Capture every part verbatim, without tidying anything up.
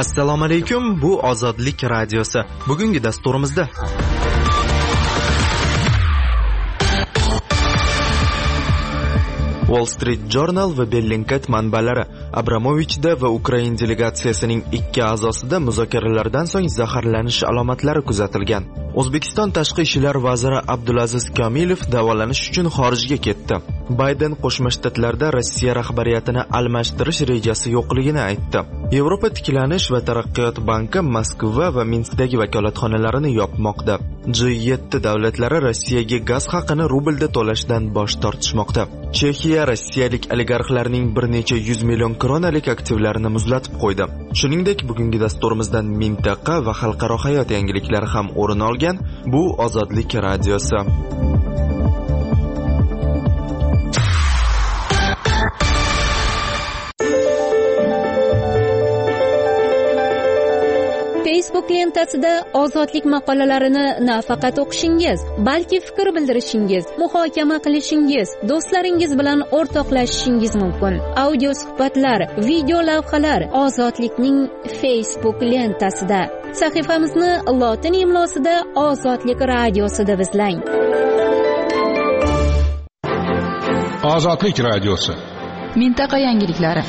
Assalomu alaykum, bu Ozodlik radiosi. Bugungi dasturimizda Wall Street Journal va Bellingcat manbalari Abramovichda va Ukraina delegatsiyasining ikki a'zosida muzokaralardan so'ng zaharlanish alomatlari kuzatilgan. O'zbekiston tashqi ishlar vaziri Abdulaziz Komilov davolanish uchun xorijga ketdi. Bayden Qo'shma Shtatlarda Rossiya rahbariyatini almashtirish rejasi yo'qligini aytdi. Yevropa tiklanish va taraqqiyot banki Moskva va Minskdagi vakolatxonalarini yopmoqda. G yetti davlatlari Rossiyaga gaz haqini rublda to'lashdan bosh tortishmoqda. Chexiya rossiyalik oligarxlarning bir necha yuz million kronalik aktivlarini muzlatib qo'ydi. Shuningdek, bugungi dasturimizdan mintaqa va xalqaro hayot yangiliklari ham o'rin olgan. Bu Ozodlik radiosi. Facebook lentasida ozodlik maqolalarini nafaqat o'qishingiz, balki fikr bildirishingiz, muhokama qilishingiz, do'stlaringiz bilan o'rtoqlashishingiz mumkin. Audio suhbatlar, video lavhalar ozodlikning Facebook lentasida. Sahifamizni lotin imlosida Ozodlik radiosida izlang. Ozodlik radiosi. Mintaqa yangiliklari.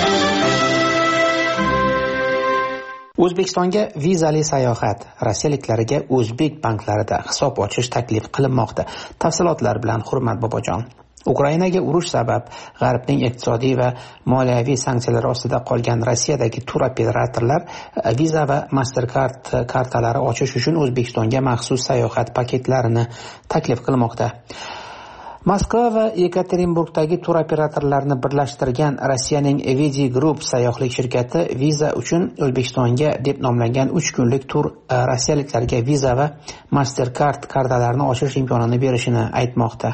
O'zbekistonga vizali sayohat. Rossiyaliklarga o'zbek banklarida hisob ochish taklif qilinmoqda. Tafsilotlar bilan Hurmat Bobojon. Ukrainaga urush sabab G'arbning iqtisodiy va moliyaviy sanksiyalari ostida qolgan Rossiyadagi tur operatorlar Visa va Mastercard kartalari ochish uchun O'zbekistonga maxsus sayohat paketlarini taklif qilmoqda. Moskva va Yekaterinburgdagi tur operatorlarini birlashtirgan Rossiyaning Vidi Group sayyohlik shirkati Visa uchun O'zbekistonga deb nomlangan uch kunlik tur rossiyaliklarga Visa va Mastercard kartalarini ochish imkonini berishini aytmoqda.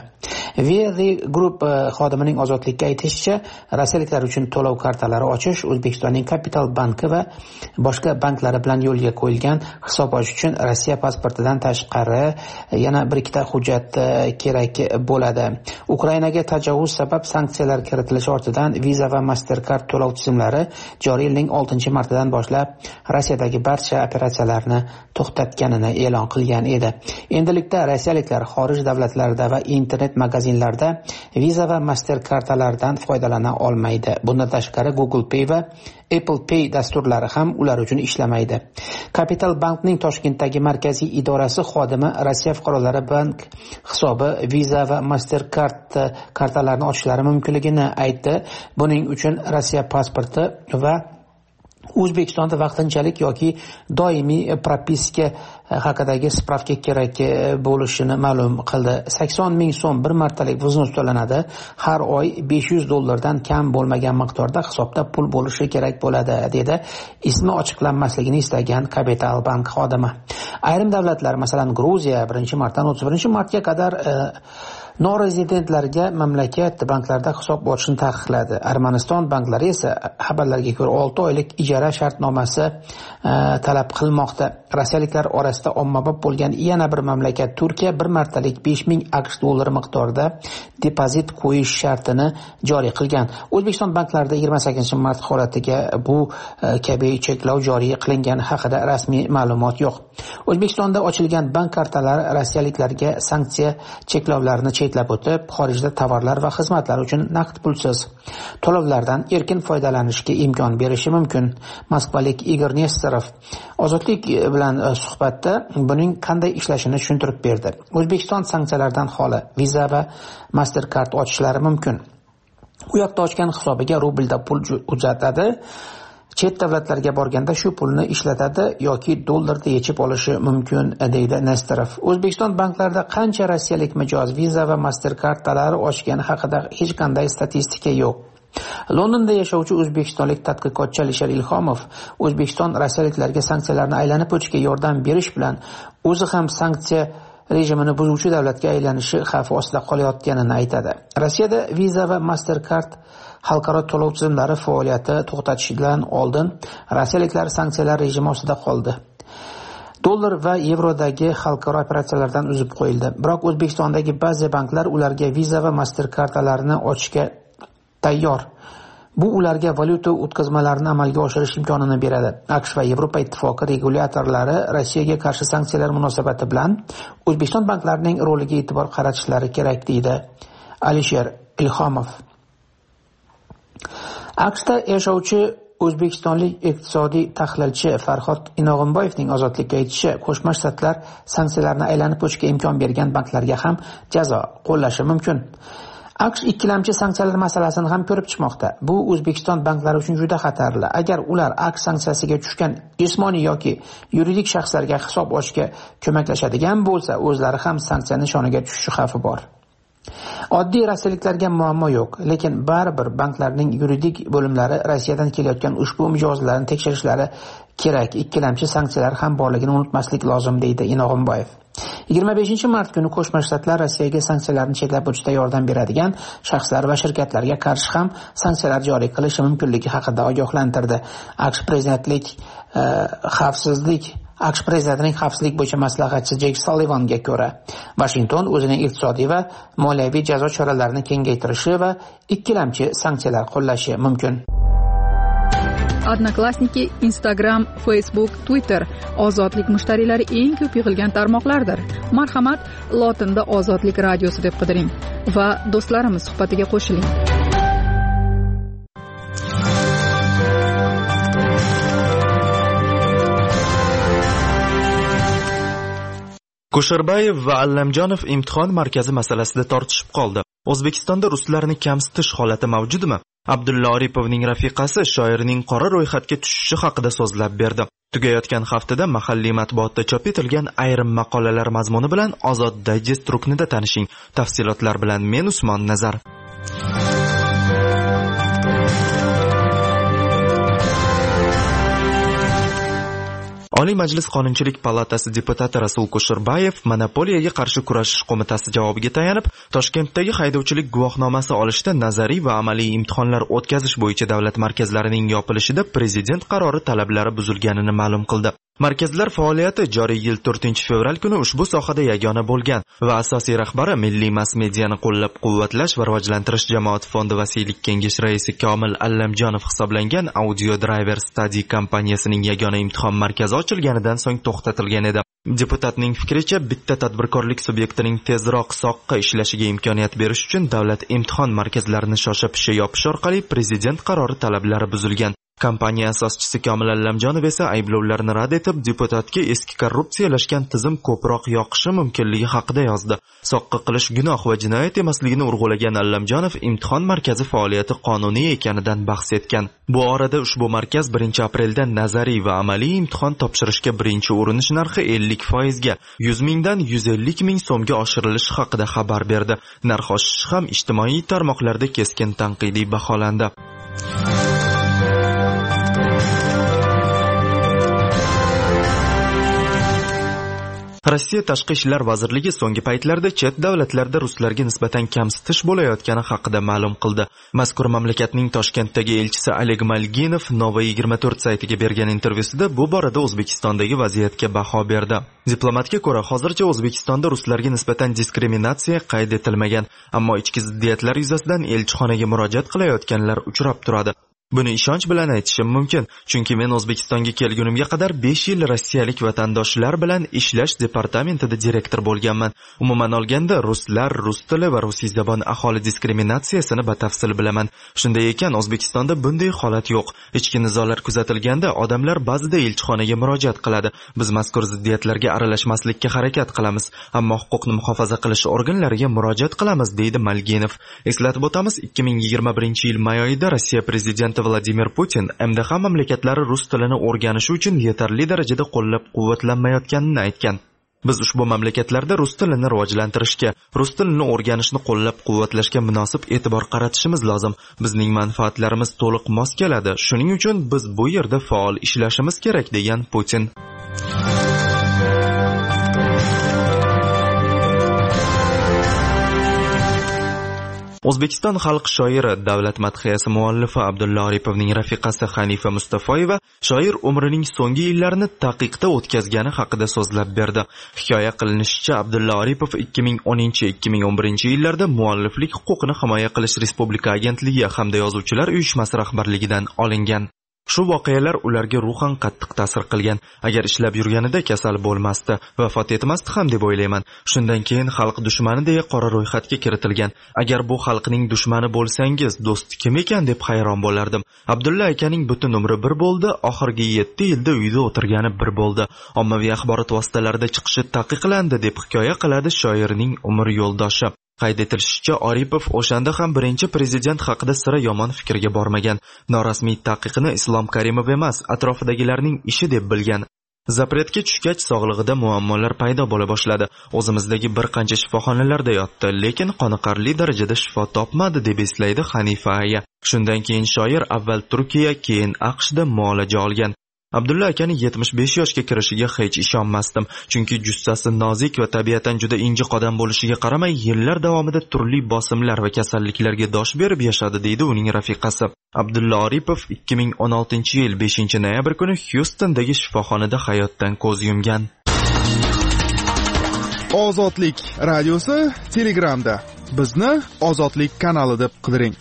Vidi Group xodimining Ozodlikka aytishicha, rossiyaliklar uchun to'lov kartalari ochish O'zbekistonning Kapital banki va boshqa banklari bilan yo'lga qo'yilgan hisob ochish uchun Rossiya pasportidan tashqari yana bir ikkita hujjat kerak bo'ladi. Ukrainaga tajovuz sabab sanksiyalar kiritilishi ortidan Visa va Mastercard to'lov tizimlari joriy yilning oltinchi martidan boshlab Rossiyadagi barcha operatsiyalarni to'xtatganini e'lon qilgan edi. Endilikda rossiyaliklar xorij davlatlarida va internet magazinlarda Visa va Mastercardlardan foydalana olmaydi. Bundan tashqari Google Pay va Apple Pay dasturlari ham ular uchun ishlamaydi. Kapital bankning Toshkentdagi markaziy idorasi xodimi Rossiya fuqarolari bank hisobi Visa va Mastercard kartalarini ochishlari mumkinligini aytdi. Buning uchun Rossiya pasporti va O'zbekistonda vaqtinchalik yoki doimiy propiska haqidagi spravka kerak bo'lishini ma'lum qildi. sakson ming so'm bir martalik vznus to'lanadi. Har oy besh yuz dollardan kam bo'lmagan miqdorda hisobda pul bo'lishi kerak bo'ladi, dedi ismi ochiqlanmasligini istagan Kapital bank xodimi. Ayrim davlatlar, masalan Gruziya birinchi martdan o'ttiz birinchi martga qadar e, norezidentlarga mamlakat banklarida hisob ochishni taqiqladi. Armaniston banklari esa xabarlarga ko'ra olti oylik ijara shartnomasi e, talab qilmoqda. Rossiyaliklar orasida ommabop bo'lgan yana bir mamlakat Turkiya bir martalik besh ming aqsh dollari miqdorida depozit qo'yish shartini joriy qilgan. O'zbekiston banklarida yigirma sakkizinchi mart holatiga bu e, kabi cheklov joriy qilingani haqida rasmiy ma'lumot yo'q. O'zbekistonda ochilgan bank kartalari rossiyaliklarga sanksiya cheklovlarini cheklab o'tib, xorijda tovarlar va xizmatlar uchun naqd pulsiz to'lovlardan erkin foydalanishga imkon berishi mumkin. Moskvalik Igor Nesterov Ozodlik bilan suhbatda buning qanday ishlashini tushuntirib berdi. O'zbekiston sanksiyalardan xoli Visa va Mastercard ochishlari mumkin. U yoqda ochgan hisobiga rublda pul uzatadi. Chet davlatlarga borganda shu pulni ishlatadi yoki dollarda yechib olishi mumkin, deydi Nesterov. O'zbekiston banklarida qancha rossiyalik mijoz Visa va Mastercardlari ochgani haqida hech qanday statistika yo'q. Londonda yashovchi o'zbekistonlik tadqiqotchi Alisher Ilhomov O'zbekiston rossiyaliklarga sanksiyalarni aylanib o'tishga yordam berish bilan o'zi ham sanksiya rejimini buzuvchi davlatga aylanishi xavfi ostida qolayotganini aytadi. Rossiyada Visa va Mastercard xalqaro to'lov tizimlari faoliyati to'xtatishidan oldin rossiyaliklar sanksiyalar rejimi ostida qoldi. Dollar va yevrodagi xalqaro operatsiyalardan uzib qo'yildi. Biroq O'zbekistondagi ba'zi banklar ularga Visa va Mastercardlarini ochishga tayyor. Bu ularga valyuta o'tkazmalarini amalga oshirish imkonini beradi. AQSh va Yevropa ittifoqi regulyatorlari Rossiyaga qarshi sanksiyalar munosabati bilan O'zbekiston banklarining roliga e'tibor qaratishlari kerak, deydi Alisher Ilhomov. AQShda yashovchi o'zbekistonlik iqtisodiy tahlilchi Farhod Inog'imboyevning ozodlikka aytishi, Qo'shma Shtatlar sanksiyalarni aylanib o'tishga imkon bergan banklarga ham jazo qo'llashi mumkin. AQSh ikkilamchi sanksiyalar masalasini ham ko'rib chiqmoqda. Bu O'zbekiston banklari uchun juda xatarli. Agar ular AQSh sanksiyasiga tushgan jismoniy yoki yuridik shaxslarga hisob ochishga ko'maklashadigan bo'lsa, o'zlari ham sanksiya nishoniga tushishi xavfi bor. Oddiy rossiyaliklarga muammo yo'q, lekin baribir banklarning yuridik bo'limlari Rossiyadan kelayotgan ushbu mijozlarni tekshirishlari kerak. Ikkilamchi sanksiyalar ham borligini unutmaslik lozim, deydi Inog'imboyev. yigirma beshinchi mart kuni Qo'shma Shtatlar Rossiyaga sanksiyalarni chetlab o'tishda yordam beradigan shaxslar va shirkatlarga qarshi ham sanksiyalar joriy qilishi mumkinligi haqida ogohlantirdi. AQSh prezidentlik xavfsizlik AQSh prezidentining xavfsizlik bo'yicha maslahatchisi Jek Sullivanga ko'ra, Washington o'zining iqtisodiy va moliyaviy jazo choralarini kengaytirishi va ikkilamchi sanksiyalar qo'llashi mumkin. Odnoklassniki, Instagram, Facebook, Twitter ozodlik mushtariylari eng ko'p yig'ilgan tarmoqlardir. Marhamat, lotinda Ozodlik radiosi deb qidiring va do'stlarimiz suhbatiga qo'shiling. Kusherbayev va Allamjonov imtihon markazi masalasida tortishib qoldi. O'zbekistonda ruslarni kamsitish holati mavjudmi? Abdulla Oripovning rafiqasi shoirning qora ro'yxatga tushishi haqida so'zlab berdi. Tugayotgan haftada mahalliy matbuotda chop etilgan ayrim maqolalar mazmuni bilan Ozod Digest ruknida tanishing. Tafsilotlar bilan men Usmon Nazar. Oliy Majlis Qonunchilik palatasi deputati Rasul Kusherbayev Monopoliyaga qarshi kurashish qo'mitasi javobiga tayanib, Toshkentdagi haydovchilik guvohnomasi olishda nazariy va amaliy imtihonlar o'tkazish bo'yicha davlat markazlarining yopilishida prezident qarori talablari buzilganini ma'lum qildi. Markazlar faoliyati joriy yil to'rtinchi fevral kuni ushbu sohada yagona bo'lgan va asosiy rahbari Milliy mass-mediani qo'llab-quvvatlash va rivojlantirish jamoat fondi vasiylik kengashi raisi Komil Allamjonov hisoblangan Audio Driver Study kompaniyasining yagona imtihon markazi ochilganidan so'ng to'xtatilgan edi. Deputatning fikricha, bitta tadbirkorlik subyektining tezroq soqqa ishlashiga imkoniyat berish uchun davlat imtihon markazlarini shosha-pisha yopish orqali prezident qarori talablari buzilgan. Kompaniya asoschisi Komil Allamjonov esa ayblovlarni rad etib, deputatga eski korrupsiyalashgan tizim ko'proq yoqishi mumkinligi haqida yozdi. Soqqa qilish gunoh va jinoyat emasligini urg'ulagan Allamjonov imtihon markazi faoliyati qonuniy ekanidan bahs etgan. Bu orada ushbu markaz birinchi aprelda nazariy va amaliy imtihon topshirishga birinchi urinish narxi ellik foizga, yuz mingdan yuz ellik ming so'mga oshirilishi haqida xabar berdi. Narx oshishi ham ijtimoiy tarmoqlarda keskin tanqidiy baholandi. Rossiya Tashqi ishlar vazirligi so'nggi paytlarda chet davlatlarda ruslarga nisbatan kamsitish bo'layotgani haqida ma'lum qildi. Mazkur mamlakatning Toshkentdagi elchisi Oleg Malginov Nova yigirma to'rt saytiga bergan intervyusida bu borada O'zbekistondagi vaziyatga baho berdi. Diplomatga ko'ra, hozircha O'zbekistonda ruslarga nisbatan diskriminatsiya qayd etilmagan, ammo ichki ziddiyatlar yuzasidan elchixonaga murojaat qilayotganlar uchrab turadi. Buni ishonch bilan aytishim mumkin, chunki men O'zbekistonga kelgunimga qadar besh yil rossiyalik vatandoshlar bilan ishlash departamentida direktor bo'lganman. Umuman olganda, ruslar, rus tili va rusiy zabon aholi diskriminatsiyasini batafsil bilaman. Shunday ekan, O'zbekistonda bunday holat yo'q. Ichki nizolar kuzatilganda odamlar ba'zida elchixonaga murojaat qiladi. Biz mazkur ziddiyatlarga aralashmaslikka harakat qilamiz, ammo huquqni muhofaza qilish organlariga murojaat qilamiz, deydi Malginov. Eslatib o'tamiz, ikki ming yigirma birinchi yil may oyida Rossiya prezidenti Vladimir Putin M D H mamlakatlari rus tilini o'rganishi uchun yetarli darajada qo'llab-quvvatlanmayotganini aytgan. Biz ushbu mamlakatlarda rus tilini rivojlantirishga, rus tilini o'rganishni qo'llab-quvvatlashga munosib e'tibor qaratishimiz lozim. Bizning manfaatlarimiz to'liq mos keladi. Shuning uchun biz bu yerda faol ishlashimiz kerak, degan Putin. O'zbekiston xalq shoiri, davlat madhiyasi muallifi Abdulla Oripovning rafiqasi Hanifa Mustafoyeva shoir umrining so'nggi yillarini taqiqda o'tkazgani haqida so'zlab berdi. Hikoya qilinishicha, Abdulla Oripov ikki ming o'ninchi - ikki ming o'n birinchi yillarda mualliflik huquqini himoya qilish Respublika agentligi hamda yozuvchilar uyushmasi rahbarligidan olingan. Shu voqealar ularga ruhan qattiq ta'sir qilgan. Agar ishlab yurganida kasal bo'lmasdi, vafot etmasdi ham deb o'ylayman. Shundan keyin xalq dushmani deya qora ro'yxatga kiritilgan. Agar bu xalqning dushmani bo'lsangiz, do'sti kim ekan deb hayron bo'lardim. Abdulla akaning butun umri bir bo'ldi, oxirgi yetti yilda uyda o'tirgani bir bo'ldi. Ommaviy axborot vositalarida chiqishi taqiqlandi deb hikoya qiladi shoirning umr yo'ldoshi. Qayd etilishicha, Oripov o'shanda ham birinchi prezident haqida sira yomon fikrga bormagan. Norasmiy taqiqni Islom Karimov emas, atrofidagilarning ishi deb bilgan. Zapretga tushgach sog'lig'ida muammolar paydo bo'la boshladi. O'zimizdagi bir qancha shifoxonalarda yotdi, lekin qoniqarli darajada shifo topmadi deb eslaydi Hanifa aya. Shundan keyin shoir avval Turkiya, keyin AQShda muolaja olgan. Abdulla akani yetmish besh yoshga kirishiga hech ishonmasdim, chunki jussasi nozik va tabiatan juda inji qodam bo'lishiga qaramay, yillar davomida turli bosimlar va kasalliklarga dosh berib yashadi, deydi uning rafiqasi. Abdulla Oripov ikki ming o'n oltinchi yil beshinchi noyabr kuni Hyustondagi shifoxonada hayotdan ko'z yumgan. Ozodlik radiosi Telegramda. Bizni Ozodlik kanali deb qidiring.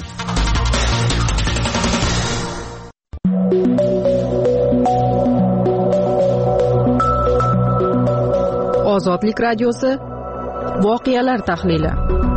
Ozodlik radiosi voqealar tahlili.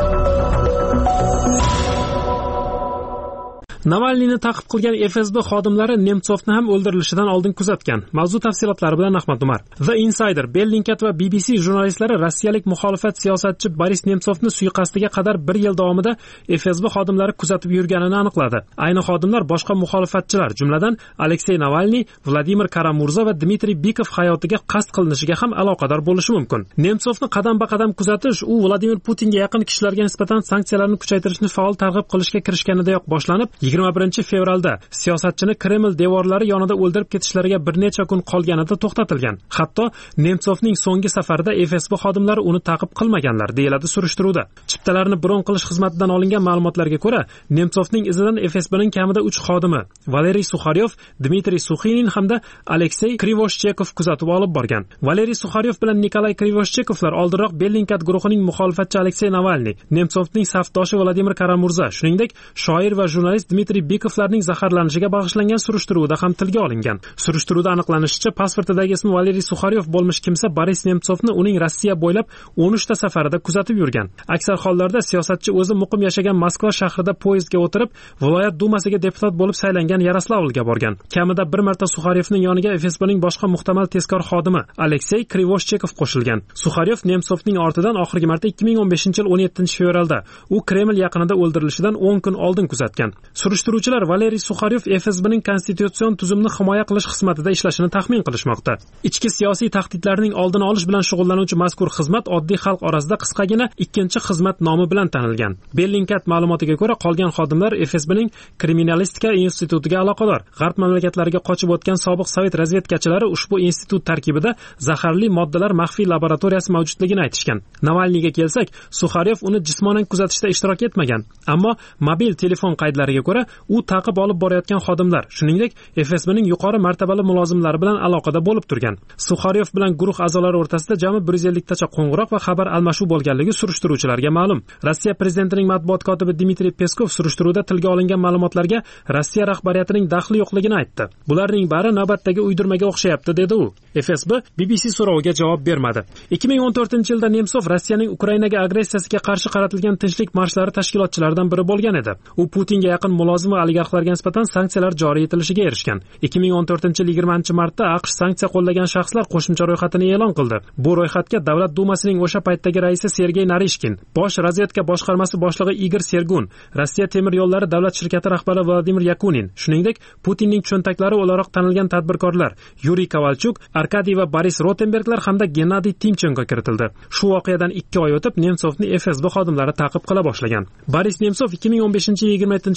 Navalniyni ta'qib qilgan F S B xodimlari Nemtsovni ham o'ldirilishidan oldin kuzatgan. Mavzu tafsilotlari bilan Ahmad Umar. The Insider, Bellingcat va B B C jurnalistlari rossiyalik muxolifat siyosatchi Boris Nemtsovni suiqasdiga qadar bir yil davomida F S B xodimlari kuzatib yurganini aniqladi. Ayni xodimlar boshqa muxolifatchilar, jumladan Aleksey Navalniy, Vladimir Karamurza va Dmitriy Bikov hayotiga qasd qilinishiga ham aloqador bo'lishi mumkin. Nemtsovni qadam-ba-qadam kuzatish u Vladimir Putinga yaqin kishilarga nisbatan sanksiyalarni kuchaytirishni faol targ'ib qilishga kirishganidayoq boshlanib, yigirma birinchi fevralda siyosatchini Kreml devorlari yonida o'ldirib ketishlariga bir necha kun qolganida to'xtatilgan. Hatto Nemtsovning so'nggi safarida F S B xodimlari uni ta'qib qilmaganlar, deyiladi surishtiruvda. Chiptalarni bron qilish xizmatidan olingan ma'lumotlarga ko'ra, Nemtsovning izidan F S B'ning kamida uch xodimi, Valeriy Sukharyov, Dmitriy Suxinin hamda Aleksey Krivoshchekov kuzatib olib borgan. Valeriy Sukharyov bilan Nikolay Krivoshchekovlar oldinroq Bellingcat guruhining muxolifatchi Aleksey Navalniy, Nemtsovning safdoshi Vladimir Karamurza, shuningdek shoir va jurnalist Dmitriy Bikovlarning zaharlanishiga bag'ishlangan surishtiruvda ham tilga olingan. Surishtiruvda aniqlanishicha, pasportidagi ismi Valeriy Sukharyov bo'lmish kimsa Boris Nemtsovni uning Rossiya bo'ylab o'n uchta safarida kuzatib yurgan. Aksar hollarda siyosatchi o'zi muqim yashagan Moskva shahrida poyezdga o'tirib, viloyat dumasiga deputat bo'lib saylangan Yaroslavlga borgan. Kamida bir marta Sukharyovning yoniga F S B'ning boshqa muhtamal tezkor xodimi Aleksey Krivoshchekov qo'shilgan. Sukharyov Nemtsovning ortidan oxirgi marta ikki ming o'n beshinchi yil o'n yettinchi fevralda u Kreml yaqinida o'ldirilishidan o'n kun oldin kuzatgan. Surishtiruvchilar Valeriy Sukharyov F S B'ning konstitutsion tuzumni himoya qilish xizmatida ishlashini taxmin qilishmoqda. Ichki siyosiy tahdidlarning oldini olish bilan shug'ullanuvchi mazkur xizmat oddiy xalq orasida qisqagina ikkinchi xizmat nomi bilan tanilgan. Bellingcat ma'lumotiga ko'ra, qolgan xodimlar F S B'ning kriminalistika institutiga aloqador. G'arb mamlakatlariga qochib o'tgan sobiq sovet razvedkachilari ushbu institut tarkibida zaharli moddalar maxfiy laboratoriyasi mavjudligini aytishgan. Navalniyga kelsak, Sukharyov uni jismonan kuzatishda ishtirok etmagan, ammo mobil telefon qaydlariga ko'ra, u ta'qib olib borayotgan xodimlar, shuningdek F S B'ning yuqori martabali mulozimlari bilan aloqada bo'lib turgan. Sukharyov bilan guruh a'zolari o'rtasida jami bir yuz ellik tacha qo'ng'iroq va xabar almashuv bo'lganligi surishtiruvchilarga ma'lum. Rossiya prezidentining matbuot kotibi Dmitriy Peskov surishtiruvda tilga olingan ma'lumotlarga Rossiya rahbariyatining daxli yo'qligini aytdi. Bularning bari navbatdagi uydirmaga o'xshayapti, dedi u. F S B B B C so'roviga javob bermadi. ikki ming o'n to'rtinchi yilda Nemtsov Rossiyaning Ukrainaga agressiyasiga qarshi qaratilgan tinchlik marshlari tashkilotchilaridan biri bo'lgan edi. U Putinga yaqin mulozim va oligarxlarga nisbatan sanksiyalar joriy etilishiga erishgan. ikki ming o'n to'rtinchi yil yigirmanchi martda AQSh sanksiya qo'llagan shaxslar qo'shimcha ro'yxatini e'lon qildi. Bu ro'yxatga Davlat dumasining o'sha paytdagi raisi Sergey Narishkin, bosh razvedka boshqarmasi boshlig'i Igor Sergun, Rossiya temir yo'llari davlat shirkati rahbari Vladimir Yakunin, shuningdek Putinning cho'ntaklari o'laroq tanilgan tadbirkorlar Yuriy Kovalchuk, Arkadiy va Boris Rotenberglar hamda Gennadiy Timchenko kiritildi. Shu voqeadan ikki oy o'tib Nemtsovni F S B xodimlari ta'qib qila boshlagan. Boris Nemtsov ikki ming o'n beshinchi yil yigirma yettinchi fevral kuni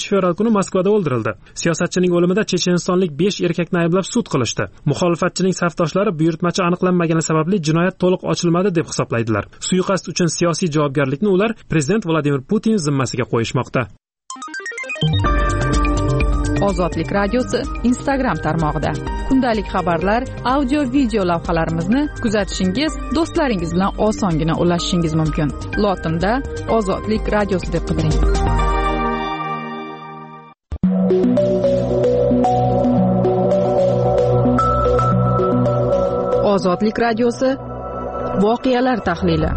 kuni Moskvada o'ldirildi. Siyosatchining o'limida chechenistonlik besh erkakni ayblab sud qilishdi. Muxolifatchining safdoshlari buyurtmachi aniqlanmagani sababli jinoyat to'liq ochilmadi deb hisoblaydilar. Suiqasd uchun siyosiy javobgarlikni ular prezident Vladimir Putin zimmasiga qo'yishmoqda. Ozodlik radiosi Instagram tarmog'ida kundalik xabarlar, audio video lavhalarimizni kuzatishingiz, do'stlaringiz bilan osongina ulashishingiz mumkin. Lotinda Ozodlik radiosi deb qidiring. Ozodlik radiosi voqealar tahlili.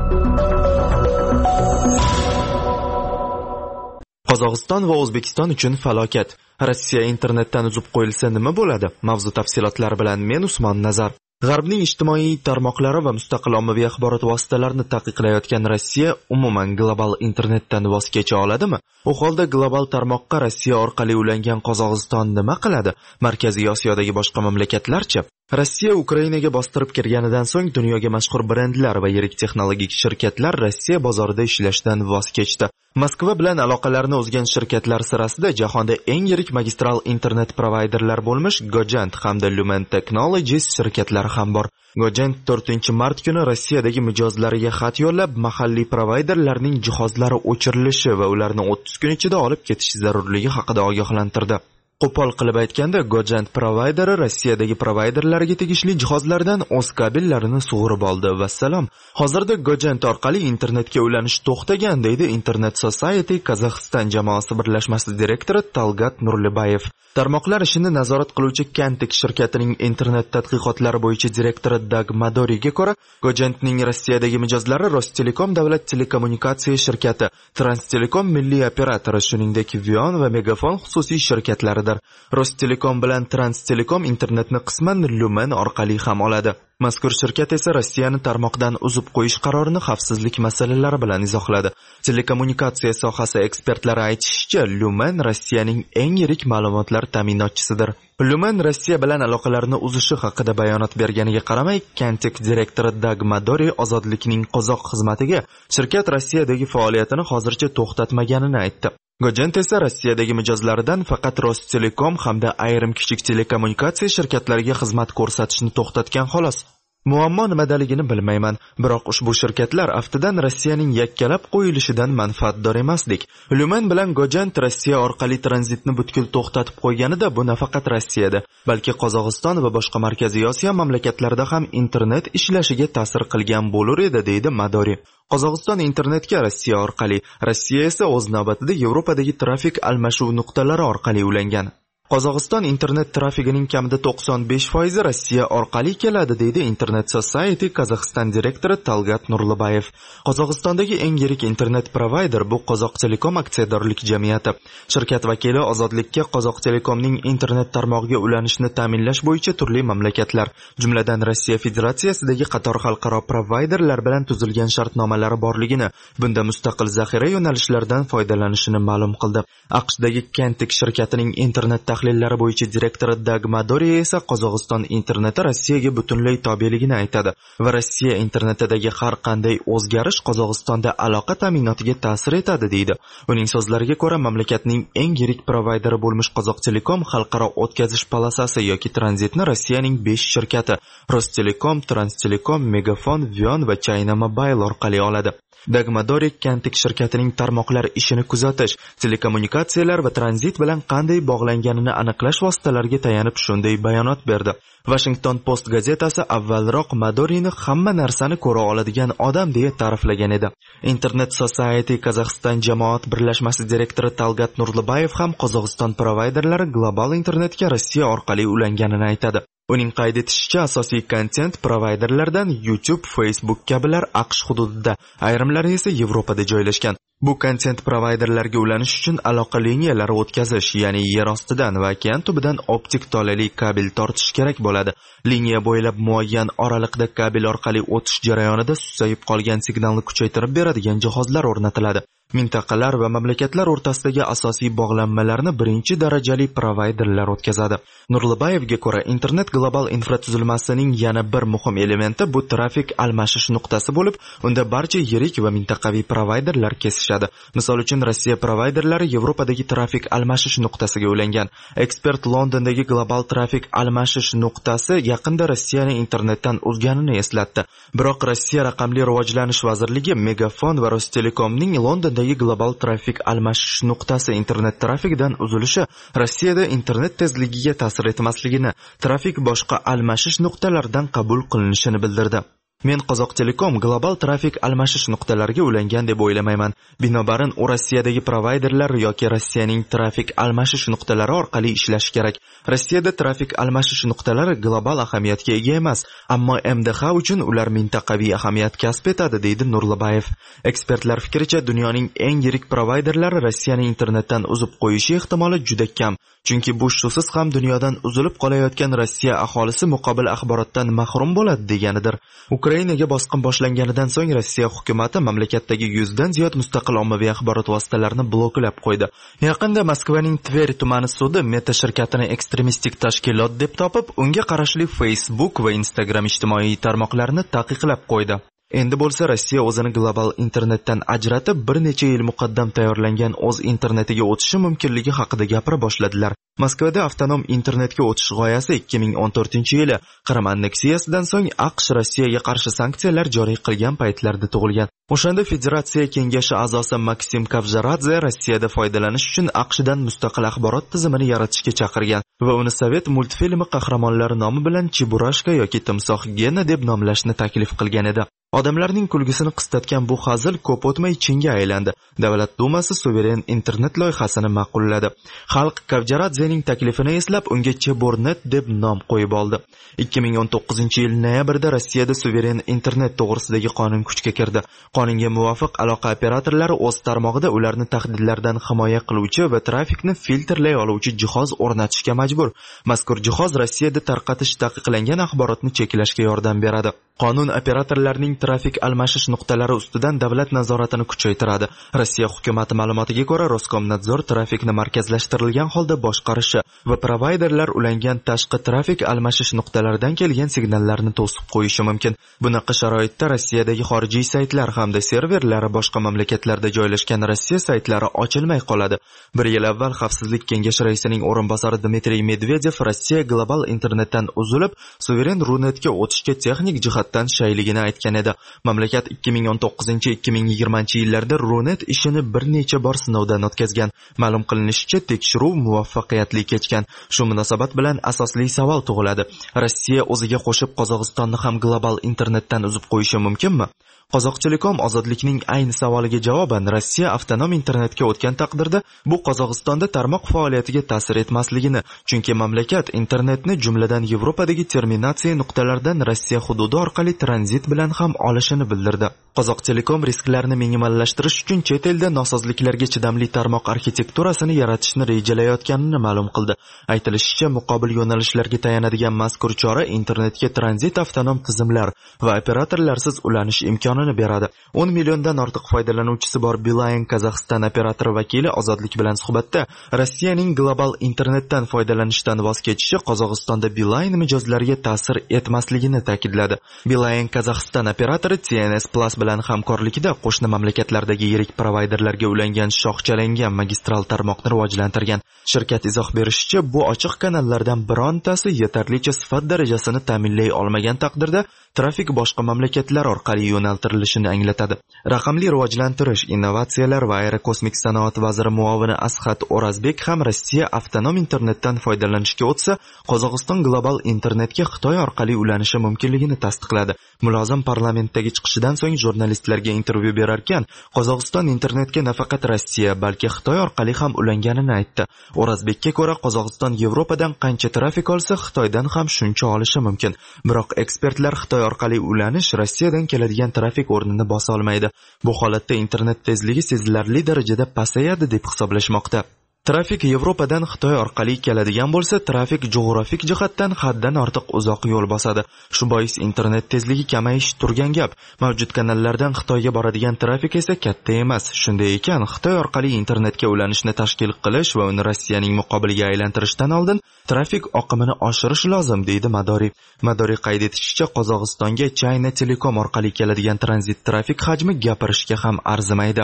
Qozog'iston va O'zbekiston uchun falokat. Rossiya internetdan uzib qo'yilsa nima bo'ladi? Mavzu tafsilotlari bilan men Usmon Nazar. G'arbning ijtimoiy tarmoqlari va mustaqil ommaviy axborot vositalarini taqiqlayotgan Rossiya umuman global internetdan voz kecha oladimi? U holda global tarmoqqa Rossiya orqali ulangan Qozog'iston nima qiladi? Markaziy Osiyodagi boshqa mamlakatlarchi? Rossiya Ukrainaga bostirib kirganidan so'ng dunyoga mashhur brendlar va yirik texnologik shirkatlar Rossiya bozorida ishlashdan voz kechdi. Moskva bilan aloqalarini uzgan shirkatlar sirasida jahonda eng yirik magistral internet provayderlar bo'lmish Gojant hamda Lumen Technologies shirkatlari ham bor. Gojant to'rtinchi mart kuni Rossiyadagi mijozlariga xat yo'llab, mahalliy provayderlarning jihozlari o'chirilishi va ularni o'ttiz kun ichida olib ketish zarurligi haqida ogohlantirdi. Qo'pol qilib aytganda, Gojant provayderi Rossiyadagi provayderlarga tegishli jihozlardan o'z kabellarini sug'urib oldi. Vassalom. Hozirda Gojant orqali internetga ulanish to'xtagan, deydi Internet Society Kazakhstan jamoasi birlashmasi direktori Talgat Nurlibayev. Tarmoqlar ishini nazorat qiluvchi Kantik shirkatining internet tadqiqotlari bo'yicha direktori Dag Madoriga ko'ra, Gojantning Rossiyadagi mijozlari Rostelekom davlat telekommunikatsiya shirkati, Transtelekom milliy operatori, shuningdek Vion va Megafon xususiy shirkatlaridir. Rostelekom bilan Transtelekom internetni qisman Lumen orqali ham oladi. Mazkur shirkat esa Rossiyani tarmoqdan uzib qo'yish qarorini xavfsizlik masalalari bilan izohladi. Telekommunikatsiya sohasi ekspertlari aytishicha, Lumen Rossiyaning eng yirik ma'lumotlar ta'minotchisidir. Lumen Rossiya bilan aloqalarni uzishi haqida bayonot berganiga qaramay, Kantik direktori Dag Madori Ozodlikning qozoq xizmatiga shirkat Rossiyadagi faoliyatini hozircha to'xtatmaganini aytdi. Gojant esa Rossiyadagi mijozlaridan faqat Rostelekom hamda ayrim kichik telekommunikatsiya shirkatlariga xizmat ko'rsatishni to'xtatgan xolos. Muammo nimadaligini bilmayman, biroq ushbu shirkatlar aftidan Rossiyaning yakkalab qo'yilishidan manfaatdor emasdik. Lumen bilan Gojant Rossiya orqali tranzitni butkul to'xtatib qo'yganida bu nafaqat Rossiyada, balki Qozog'iston va boshqa Markaziy Osiyo mamlakatlarida ham internet ishlashiga ta'sir qilgan bo'lar edi, deydi Madori. Qozog'iston internetga Rossiya orqali, Rossiya esa o'z navbatida Yevropadagi trafik almashuv nuqtalari orqali ulangan. Qozog'iston internet trafigining kamida to'qson besh foizi Rossiya orqali keladi, deydi Internet Society Kazakhstan direktori Talgat Nurlibayev. Qozog'istondagi eng yirik internet provayder bu Qozoq Telekom aksiyadorlik jamiyati. Shirkat vakili Ozodlikka Qozoq Telekomning internet tarmog'iga ulanishni ta'minlash bo'yicha turli mamlakatlar, jumladan Rossiya Federatsiyasidagi qator xalqaro provayderlar bilan tuzilgan shartnomalari borligini, bunda mustaqil zaxira yo'nalishlaridan foydalanishini ma'lum qildi. AQShdagi Kantik shirkatining internet tahlillari bo'yicha direktori Dag Madori esa Qozog'iston interneti Rossiyaga butunlay tobeligini aytadi va Rossiya internetidagi har qanday o'zgarish Qozog'istonda aloqa ta'minotiga ta'sir etadi, deydi. Uning so'zlariga ko'ra, mamlakatning eng yirik provayderi bo'lmish Qozoq Telekom xalqaro o'tkazish polosasi yoki tranzitni Rossiyaning besh shirkati Rostelekom, Transtelekom, Megafon, Vion va China Mobile orqali oladi. Dag Madori Kantik shirkatining tarmoqlar ishini kuzatish, telekommunikatsiyalar va tranzit bilan qanday bog'langanini aniqlash vositalariga tayanib shunday bayonot berdi. Washington Post gazetasi avvalroq Madorini hamma narsani ko'ra oladigan odam deya ta'riflagan edi. Internet Society Kazakhstan jamoat birlashmasi direktori Talgat Nurlibayev ham Qozog'iston provayderlari global internetga Rossiya orqali ulanganini aytadi. Uning qayd etishicha, asosiy kontent provayderlardan YouTube, Facebook kabilar AQSh hududida, ayrimlari esa Yevropada joylashgan. Bu kontent provayderlarga ulanish uchun aloqa liniyalari o'tkazish, ya'ni yer ostidan va okean tubidan optik tolali kabel tortish kerak bo'ladi. Liniya bo'ylab muayyan oraliqda kabel orqali o'tish jarayonida susayib qolgan signalni kuchaytirib beradigan jihozlar o'rnatiladi. Mintaqalar va mamlakatlar o'rtasidagi asosiy bog'lanmalarni birinchi darajali provayderlar o'tkazadi. Nurliboyevga ko'ra, internet global infratuzilmasining yana bir muhim elementi bu trafik almashish nuqtasi bo'lib, unda barcha yirik va mintaqaviy provayderlar kesishadi. Misol uchun, Rossiya provayderlari Yevropadagi trafik almashish nuqtasiga ulangan. Ekspert Londondagi global trafik almashish nuqtasi yaqinda Rossiyani internetdan uzganini eslatdi. Biroq Rossiya raqamli rivojlanish vazirligi Megafon va Rostelekomning Londondagi global trafik almashish nuqtasi internet trafikidan uzilishi Rossiyada internet tezligiga ta'sir etmasligini, trafik boshqa almashish nuqtalaridan qabul qilinishini bildirdi. Men Qozoq Telekom global trafik almashish nuqtalariga ulangan deb o'ylamayman. Binobarin, u Rossiyadagi provayderlar yoki Rossiyaning trafik almashish nuqtalari orqali ishlashi kerak. Rossiyada trafik almashish nuqtalari global ahamiyatga ega emas, ammo M D H uchun ular mintaqaviy ahamiyat kasb etadi, deydi Nurliboyev. Ekspertlar fikricha, dunyoning eng yirik provayderlari Rossiyani internetdan uzib qo'yishi ehtimoli juda kam. Chunki bu shusiz ham dunyodan uzilib qolayotgan Rossiya aholisi muqobil axborotdan mahrum bo'ladi deganidir. Ukrainaga bosqin boshlanganidan so'ng Rossiya hukumati mamlakatdagi yuzdan ziyod mustaqil ommaviy axborot vositalarini bloklab qo'ydi. Yaqinda Moskvaning Tver tumani sudi Meta shirkatini ekstremistik tashkilot deb topib, unga qarashli Facebook va Instagram ijtimoiy tarmoqlarini taqiqlab qo'ydi. Endi bo'lsa Rossiya o'zini global internetdan ajratib, bir necha yil muqaddam tayyorlangan o'z internetiga o'tishi mumkinligi haqida gapira boshladilar. Moskvada avtonom internetga o'tish g'oyasi ikki ming o'n to'rtinchi yili Qrim anneksiyasidan so'ng AQSh Rossiyaga qarshi sanksiyalar joriy qilgan paytlarda tug'ilgan. O'shanda Federatsiya kengashi a'zosi Maksim Kavjaradze Rossiyada foydalanish uchun AQShdan mustaqil axborot tizimini yaratishga chaqirgan va uni Sovet multfilmi qahramonlari nomi bilan Chiburashka yoki Timsoh Gena deb nomlashni taklif qilgan edi. Odamlarning kulgisini qistatgan bu hazil ko'p o'tmay chinga aylandi. Davlat dumasi suveren internet loyihasini ma'qulladi. Xalq Kavjaradzening taklifini eslab, unga Chebornet deb nom qo'yib oldi. ikki ming o'n to'qqizinchi yil noyabrda Rossiyada suveren internet to'g'risidagi qonun kuchga kirdi. Qonunga muvofiq aloqa operatorlari o'z tarmog'ida ularni tahdidlardan himoya qiluvchi va trafikni filtrlay oluvchi jihoz o'rnatishga majbur. Mazkur jihoz Rossiyada tarqatish taqiqlangan axborotni cheklashga yordam beradi. Qonun operatorlarining trafik almashish nuqtalari ustidan davlat nazoratini kuchaytiradi. Rossiya hukumati ma'lumotiga ko'ra, Roskomnadzor trafikni markazlashtirilgan holda boshqarishi va provayderlar ulangan tashqi trafik almashish nuqtalaridan kelgan signallarni to'sib qo'yishi mumkin. Bunaqa sharoitda Rossiyadagi xorijiy saytlar hamda serverlari boshqa mamlakatlarda joylashgan Rossiya saytlari ochilmay qoladi. Bir yil avval Xavfsizlik kengashi raisining o'rinbosari Dmitriy Medvedev Rossiya global internetdan uzilib, suveren runetga o'tishga texnik jihatdan shayligini aytgan edi. Mamlakat ikki ming o'n to'qqizinchi ikki ming yigirmanchi yillarda runet ishini bir necha bor sinovdan o'tkazgan. Ma'lum qilinishicha, tekshiruv muvaffaqiyatli kechgan. Shu munosabat bilan asosli savol tug'iladi. Rossiya o'ziga qo'shib Qozog'istonni ham global internetdan uzib qo'yishi mumkinmi? Qozoq Telekom ozodlikning ayni savoliga javoban, Rossiya avtonom internetga o'tgan taqdirda bu Qozog'istonda tarmoq faoliyatiga ta'sir etmasligini, chunki mamlakat internetni jumladan Yevropadagi terminatsiya nuqtalaridan Rossiya hududi orqali tranzit bilan ham olishini bildirdi. Qozoq Telekom risklarni minimallashtirish uchun chet elda nosozliklarga chidamli tarmoq arxitekturasini yaratishni rejalayotganini ma'lum qildi. Aytilishicha, muqobil yo'nalishlarga tayanadigan mazkur chora internetga tranzit avtonom tizimlar va operatorlarsiz ulanish imkonini beradi. o'n milliondan ortiq foydalanuvchisi bor Beeline Kazaxstan operatori vakili Ozodlik bilan suhbatda Rossiyaning global internetdan foydalanishdan voz kechishi Qozog'istonda Beeline mijozlariga ta'sir etmasligini ta'kidladi. Beeline Kazaxstan operatori T N S Plus bilan hamkorlikda qo'shni mamlakatlardagi yirik provayderlarga ulangan shoxchalangan magistral tarmoqni rivojlantirgan. Shirkat izoh berishicha, bu ochiq kanallardan birontasi yetarlicha sifat darajasini ta'minlay olmagan taqdirda trafik boshqa mamlakatlar orqali yo'naltirilishini anglatadi. Raqamli rivojlantirish, innovatsiyalar va aerokosmik sanoat vaziri muovini Asxat O'razbek ham Rossiya avtonom internetdan foydalanishga o'tsa, Qozog'iston global internetga Xitoy orqali ulanishi mumkinligini tasdiqladi. Mulozim parlamentdagi chiqishidan so'ng jurnalistlarga intervyu berarkan, Qozog'iston internetga nafaqat Rossiya, balki Xitoy orqali ham ulanganini aytdi. O'razbekka ko'ra, Qozog'iston Yevropadan qancha trafik olsa, Xitoydan ham shuncha olishi mumkin. Biroq ekspertlar Xitoy orqali ulanish Rossiyadan keladigan trafik o'rnini bosa olmaydi. Bu holatda internet tezligi sezilarli darajada pasayadi deb hisoblashmoqda. Trafik Yevropadan Xitoy orqali keladigan bo'lsa, trafik jug'rofik jihatdan haddan ortiq uzoq yo'l bosadi. Shu bois internet tezligi kamayishi turgan gap. Mavjud kanallardan Xitoyga boradigan trafik esa katta emas. Shunday ekan, Xitoy orqali internetga ulanishni tashkil qilish va uni Rossiyaning muqobiliga aylantirishdan oldin trafik oqimini oshirish lozim, deydi Madori. Madori qayd etishicha, Qozog'istonga China Telecom orqali keladigan tranzit trafik hajmi gapirishga ham arzimaydi.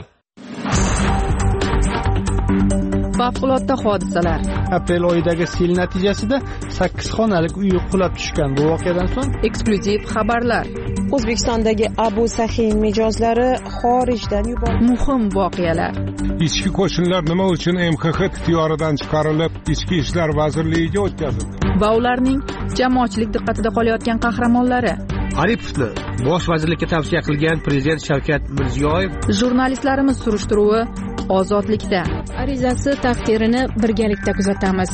Favqulodda hodisalar. Aprel oyidagi sel natijasida sakkiz xonalik uy qulab tushgan. Bu voqeadan so'ng eksklyuziv xabarlar. O'zbekistondagi Abu Sahin mijozlari xorijdan yuborildi. Muhim voqealar. Ichki qo'shinlar nima uchun M X X ixtiyoridan chiqarilib, Ichki ishlar vazirligiga o'tkazildi? Va ularning jamoatchilik diqqatida qolayotgan qahramonlari. Aripovni bosh vazirlikka tavsiya qilgan prezident Shavkat Mirziyoyev. Jurnalistlarimiz surishtiruvi ozodlikda. Arizasi taqdirini birgalikda kuzatamiz.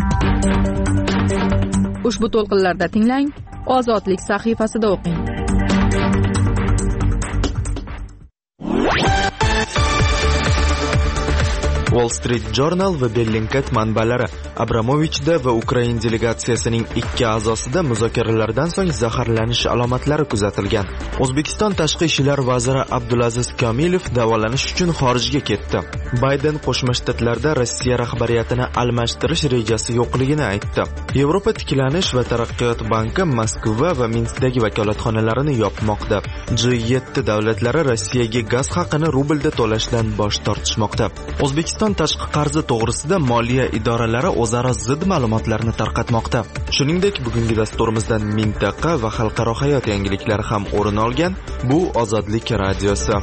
Ushbu to'lqinlarda tinglang, Ozodlik sahifasida o'qing. Wall Street Journal va Bellingcat manbalari Abramovichda va Ukraina delegatsiyasining ikki a'zosida muzokaralardan so'ng zaharlanish alomatlari kuzatilgan. O'zbekiston tashqi ishlar vaziri Abdulaziz Komilov davolanish uchun xorijga ketdi. Bayden Qo'shma Shtatlarda Rossiya rahbariyatini almashtirish rejasi yo'qligini aytdi. Yevropa tiklanish va taraqqiyot banki Moskva va Minskdagi vakolatxonalarini yopmoqda. G yetti davlatlari Rossiyaga gaz haqini rublda to'lashdan bosh tortishmoqda. O'zbekiston tashqi qarzi to'g'risida moliya idoralari o'zaro zid ma'lumotlarni tarqatmoqda. Shuningdek, bugungi dasturimizdan mintaqa va xalqaro hayot yangiliklari ham o'rin olgan. Bu Ozodlik radiosi.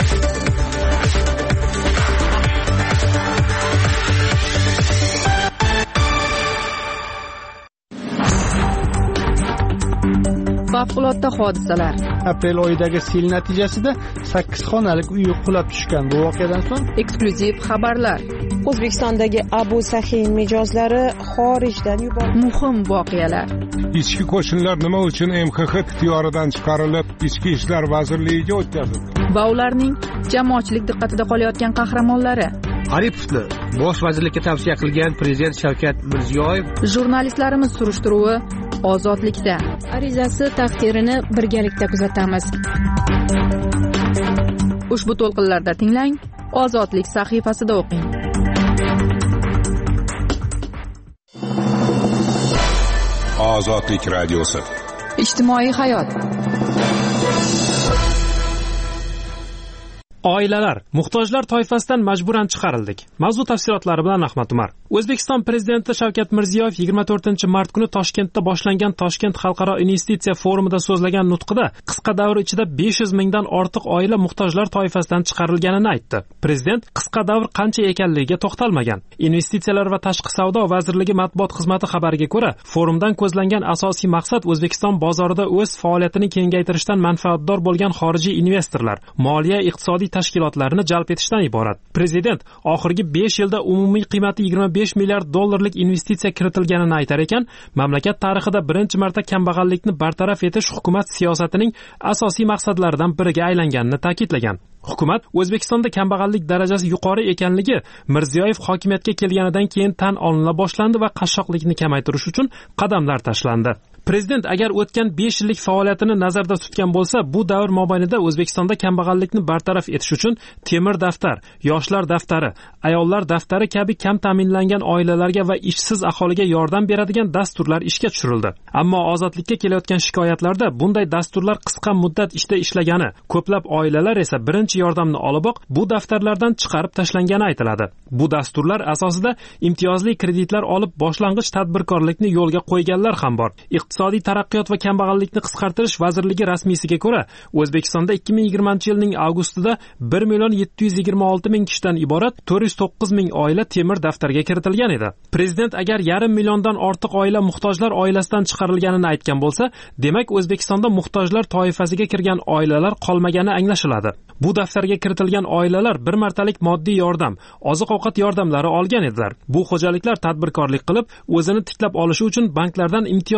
Favqulodda hodisalar. Aprel oyidagi sel natijasida sakkiz xonalik uy qulab tushgan. Bu voqeadan so'ng eksklyuziv xabarlar. O'zbekistondagi Abu Sahin mijozlari xorijdan yuborildi. Muhim voqealar. Ichki qo'shinlar nima uchun M X X ixtiyoridan chiqarilib, Ichki ishlar vazirligiga o'tkazildi? Va ularning jamoatchilik diqqatida qolayotgan qahramonlari. Aripovni bosh vazirlikka tavsiya qilgan prezident Shavkat Mirziyoyev. Jurnalistlarimiz surishtiruvi ozodlikda. Arizasi taqdirini birgalikda kuzatamiz. Ushbu to'lqinlarda tinglang, Ozodlik sahifasida o'qing. Ozodlik radiosi. Ijtimoiy hayot. Oilalar, muhtojlar toifasidan majburan chiqarildik. Mavzu tafsilotlari bilan Ahmad Umar. O'zbekiston prezidenti Shavkat Mirziyoyev yigirma to'rtinchi mart kuni Toshkentda boshlangan Toshkent xalqaro investitsiya forumida so'zlagan nutqida qisqa davr ichida besh yuz mingdan ortiq oila muhtojlar toifasidan chiqarilganini aytdi. Prezident qisqa davr qancha ekanligiga to'xtalmagan. Investitsiyalar va tashqi savdo vazirligi matbuot xizmati xabariga ko'ra, forumdan ko'zlangan asosiy maqsad O'zbekiston bozorida o'z faoliyatini kengaytirishdan manfaatdor bo'lgan xorijiy investorlar, moliya iqtisodiy tashkilotlarini jalb etishdan iborat. Prezident oxirgi besh yilda umumiy qiymati yigirma besh milliard dollarlik investitsiya kiritilganini aytar ekan, mamlakat tarixida birinchi marta kambag'allikni bartaraf etish hukumat siyosatining asosiy maqsadlaridan biriga aylanganini ta'kidlagan. Hukumat O'zbekistonda kambag'allik darajasi yuqori ekanligi Mirziyoyev hokimiyatga kelganidan keyin tan olina boshlandi va qashshoqlikni kamaytirish uchun qadamlar tashlandi. Prezident agar o'tgan besh yillik faoliyatini nazarda tutgan bo'lsa, bu davr mobaynida O'zbekistonda kambag'allikni bartaraf etish uchun temir daftar, yoshlar daftari, ayollar daftari kabi kam ta'minlangan oilalarga va ishsiz aholiga yordam beradigan dasturlar ishga tushirildi. Ammo ozodlikka kelayotgan shikoyatlarda bunday dasturlar qisqa muddat ishda ishlagani, ko'plab oilalar esa birinchi yordamni oliboq bu daftarlardan chiqarib tashlangani aytiladi. Bu dasturlar asosida imtiyozli kreditlar olib boshlang'ich tadbirkorlikni yo'lga qo'yganlar ham bor. Iqtisodiy taraqqiyot va kambag'allikni qisqartirish vazirligi rasmiysiga ko'ra, O'zbekistonda ikki ming yigirmanchi yilning avgustida bir million yetti yuz yigirma olti ming kishidan iborat to'rt yuz to'qqiz ming oila temir daftarga kiritilgan edi. Prezident agar yarim milliondan ortiq oila muhtojlar oilasidan chiqarilganini aytgan bo'lsa, demak O'zbekistonda muhtojlar toifasiga kirgan oilalar qolmagani anglashiladi. Bu daftarga kiritilgan oilalar bir martalik moddiy yordam, oziq-ovqat yordamlari olgan edilar. Bu xo'jaliklar tadbirkorlik qilib, o'zini tiklab olishi uchun banklardan imtiyozli kredit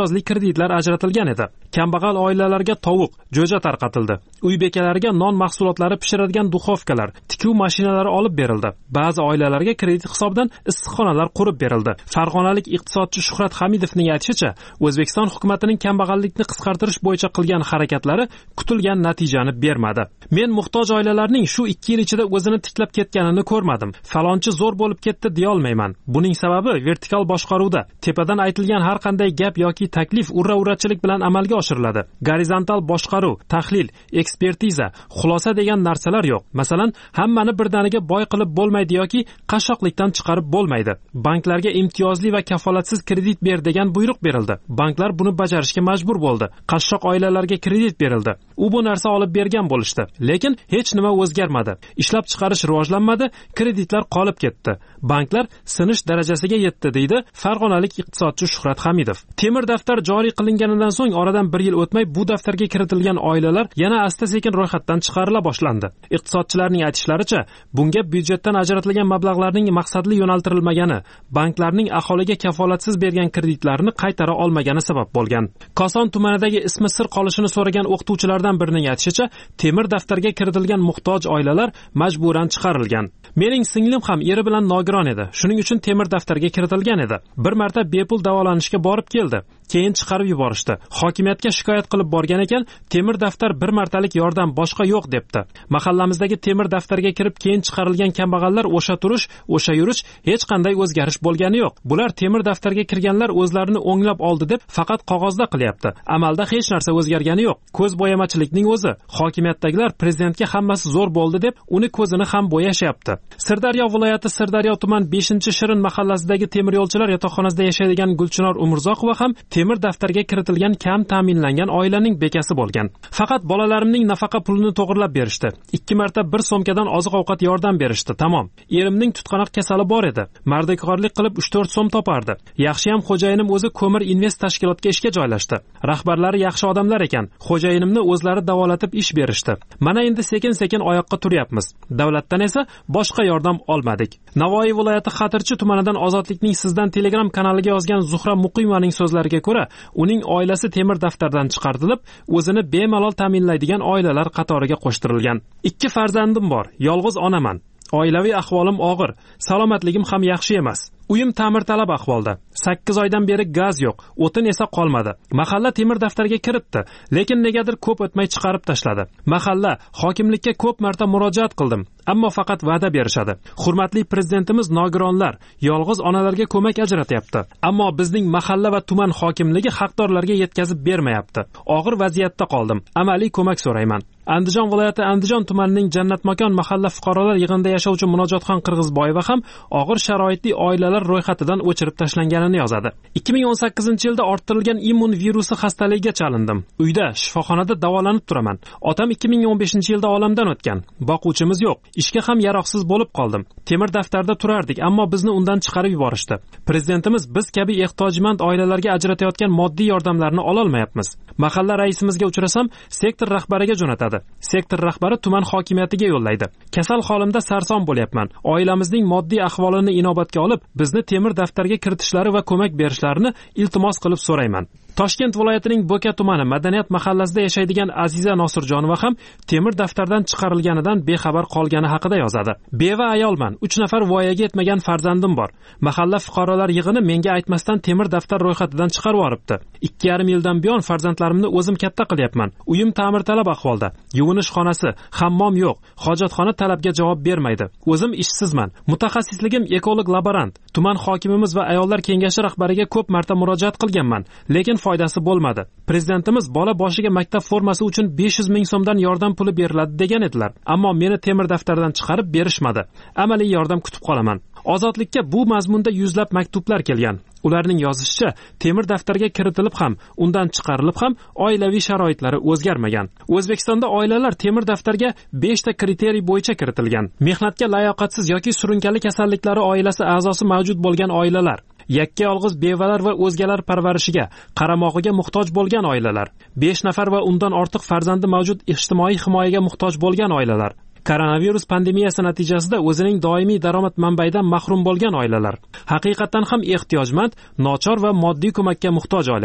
kreditlar ajratilgan edi. Kambag'al oilalarga tovuq, jo'ja tarqatildi. Uy bekalariga non mahsulotlari pishiradigan duxovkalar, tikuv mashinalari olib berildi. Ba'zi oilalarga kredit hisobidan issiqxonalar qurib berildi. Farg'onalik iqtisodchi Shuhrat Hamidovning aytishicha, O'zbekiston hukumatining kambag'allikni qisqartirish bo'yicha qilgan harakatlari kutilgan natijani bermadi. Men muhtoj oilalarning shu ikki yil ichida o'zini tiklab ketganini ko'rmadim. Falonchi zo'r bo'lib ketdi deya olmayman. Buning sababi vertikal boshqaruvda tepadan aytilgan har qanday gap yoki taklif urra-urrachilik bilan amalga oshiriladi. Gorizontal boshqaruv, tahlil, ekspertiza, xulosa degan narsalar yo'q. Masalan, hammani birdaniga boy qilib bo'lmaydi yoki qashshoqlikdan chiqarib bo'lmaydi. Banklarga imtiyozli va kafolatsiz kredit ber degan buyruq berildi. Banklar buni bajarishga majbur bo'ldi. Qashshoq oilalarga kredit berildi. U bu narsa olib bergan bo'lishdi. Lekin hech nima o'zgarmadi. Ishlab chiqarish rivojlanmadi, kreditlar qolib ketdi. Banklar sinish darajasiga yetdi, deydi farg'onalik iqtisodchi Shuhrat Hamidov. Temir daftar joriy qilinganidan so'ng oradan bir yil o'tmay bu daftarga kiritilgan oilalar yana asta-sekin ro'yxatdan chiqarila boshlandi. Iqtisodchilarning aytishlaricha, bunga byudjetdan ajratilgan mablag'larning maqsadli yo'naltirilmagani, banklarning aholiga kafolatsiz bergan kreditlarini qaytara olmagani sabab bo'lgan. Koson tumanidagi ismi sir qolishini so'ragan o'qituvchilardan birining aytishicha, temir daftarga kiritilgan muhtoj oilalar majburan chiqarilgan. Mening singlim ham eri bilan nogiron edi. Shuning uchun temir daftarga kiritilgan edi. Bir marta bepul davolanishga borib keldi. Keyin chiqarib yuborishdi. Hokimiyatga shikoyat qilib borgan ekan, temir daftar bir martalik yordam, boshqa yo'q debdi. Mahallamizdagi temir daftarga kirib keyin chiqarilgan kambag'allar o'sha turish, o'sha yurish hech qanday o'zgarish bo'lgani yo'q. Bular temir daftarga kirganlar o'zlarini o'nglab oldi deb faqat qog'ozda qilyapti. Amalda hech narsa o'zgargani yo'q. Ko'z bo'yamachilikning o'zi. Hokimiyatdagilar prezidentga hammasi zo'r bo'ldi deb uni ko'zini ham bo'yashyapti. Sirdaryo viloyati Sirdaryo tuman beshinchi Shirin mahallasidagi temir yo'lchilar yotoqxonasida yashaydigan Gulchinor Umurzoqova ham temir daftarga kiritilgan kam ta'minlangan oilaning bekasi bo'lgan. Faqat bolalarimning nafaqa pulini to'g'irlab berishdi. Ikki marta bir so'mkadan oziq-ovqat yordam berishdi. Tamom. Erimning tutqanoq kasali bor edi. Mardikorlik qilib uch to'rt so'm topardi. Yaxshi ham xo'jayinim o'zi Ko'mir Invest tashkilotga ishga joylashdi. Rahbarlari yaxshi odamlar ekan. Xo'jayinimni o'zlari davolatib ish berishdi. Mana endi sekin-sekin oyoqqa turyapmiz. Davlatdan esa boshqa yordam olmadik. Navoiy viloyati Xatirchi tumanidan Ozodlikning sizdan Telegram kanaliga yozgan Zuhra Muqimovaning so'zlariga ko'ra, uning oilasi temir daftardan chiqarilib, o'zini bemalol ta'minlaydigan oilalar qatoriga qo'shtirilgan. Ikki farzandim bor, yolg'iz onaman. Oilaviy ahvolim og'ir, salomatligim ham yaxshi emas. Uyim ta'mirtalab ahvolda. sakkiz oydan beri gaz yo'q, o'tin esa qolmadi. Mahalla temir daftarga kiribdi, lekin negadir ko'p o'tmay chiqarib tashladi. Mahalla hokimlikka ko'p marta murojaat qildim, ammo faqat va'da berishadi. Hurmatli prezidentimiz nogironlar, yolg'iz onalarga ko'mak ajratyapti, ammo bizning mahalla va tuman hokimligi haqdorlarga yetkazib bermayapti. Og'ir vaziyatda qoldim. Amaliy ko'mak so'rayman. Andijon viloyati Andijon tumanining Jannatmakon mahalla fuqarolar yig'inida yashovchi Munojotxon Qirg'izboyeva ham og'ir sharoitli oilalar ro'yxatidan o'chirib tashlanganini yozadi. ikki ming o'n sakkizinchi yilda orttirilgan immun virusi xastaligiga chalindim. Uyda, shifoxonada davolanib turaman. Otam ikki ming o'n beshinchi yilda olamdan o'tgan. Boquvchimiz yo'q. Ishga ham yaroqsiz bo'lib qoldim. Temir daftarda turardik, ammo bizni undan chiqarib yuborishdi. Prezidentimiz biz kabi ehtiyojmand oilalarga ajratayotgan moddiy yordamlarni ola olmayapmiz. Mahalla raisimizga uchrasam, sektor rahbariga jo'natadi. Sektor rahbari tuman hokimiyatiga yo'llaydi. Kasal holimda sarson bo'lyapman. Oilamizning moddiy ahvolini inobatga olib, bizni temir daftarga kiritishlari va ko'mak berishlarini iltimos qilib so'rayman. Toshkent viloyatining Bo'ka tumani Madaniyat mahallasida yashaydigan Aziza Nosirjonova ham temir daftardan chiqarilganidan bexabar qolgani haqida yozadi. Beva ayolman, uch nafar voyaga yetmagan farzandim bor. Mahalla fuqarolar yig'ini menga aytmasdan temir daftar ro'yxatidan chiqarib yuboribdi. ikki yarim yildan buyon farzandlarimni o'zim katta qilyapman. Uyim ta'mirtalab ahvolda. Yuvinish xonasi, hammom yo'q. Hojatxona talabga javob bermaydi. O'zim ishsizman. Mutaxassisligim ekolog laborant. Tuman hokimimiz va ayollar kengashi rahbariga ko'p marta murojaat qilganman, lekin foydasi bo'lmadi. Prezidentimiz bola boshiga maktab formasi uchun besh yuz ming so'mdan yordam puli beriladi degan edilar. Ammo meni temir daftardan chiqarib berishmadi. Amaliy yordam kutib qolaman. Ozodlikka bu mazmunda yuzlab maktublar kelgan. Ularning yozishicha, temir daftarga kiritilib ham, undan chiqarilib ham oilaviy sharoitlari o'zgarmagan. O'zbekistonda oilalar temir daftarga besh ta kriteriy bo'yicha kiritilgan. Mehnatga layoqatsiz yoki surunkali kasalliklari oilasi a'zosi mavjud bo'lgan oilalar, yakka yolg'iz bevalar va o'zgalar parvarishiga, qaramog'iga muhtoj bo'lgan oilalar, besh nafar va undan ortiq farzandi mavjud ijtimoiy himoyaga muhtoj bo'lgan oilalar, koronavirus pandemiyasi natijasida o'zining doimiy daromad manbayidan mahrum bo'lgan oilalar, haqiqatan ham ehtiyojmand, nochor va moddiy ko'makka muhtoj oilalar.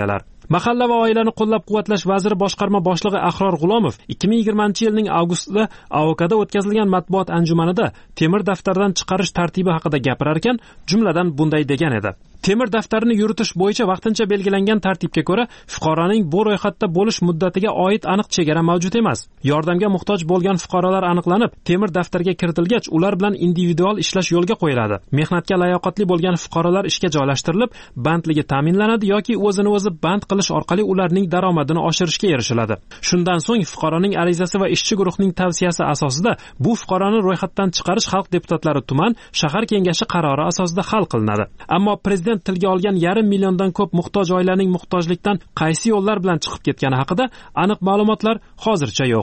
Mahalla va oilani qo'llab-quvvatlash vaziri boshqarma boshlig'i Ahror G'ulomov ikki ming yigirmanchi yilning avgustida A O K'da o'tkazilgan matbuot anjumanida temir daftardan chiqarish tartibi haqida gapirar ekan, jumladan bunday degan edi: Temir daftarini yuritish bo'yicha vaqtincha belgilangan tartibga ko'ra fuqaroning bu ro'yxatda bo'lish muddatiga oid aniq chegara mavjud emas. Yordamga muhtoj bo'lgan fuqarolar aniqlanib, temir daftarga kiritilgach, ular bilan individual ishlash yo'lga qo'yiladi. Mehnatga layoqatli bo'lgan fuqarolar ishga joylashtirilib, bandligi ta'minlanadi yoki o'zini o'zi band qilish orqali ularning daromadini oshirishga erishiladi. Shundan so'ng fuqaroning arizasi va ishchi guruhning tavsiyasi asosida bu fuqaroni ro'yxatdan chiqarish xalq deputatlari tuman, shahar kengashi qarori asosida hal qilinadi. Ammo prezident tilga olgan yarim milliondan ko'p muhtoj oilaning muhtojlikdan qaysi yo'llar bilan chiqib ketgani haqida aniq ma'lumotlar hozircha yo'q.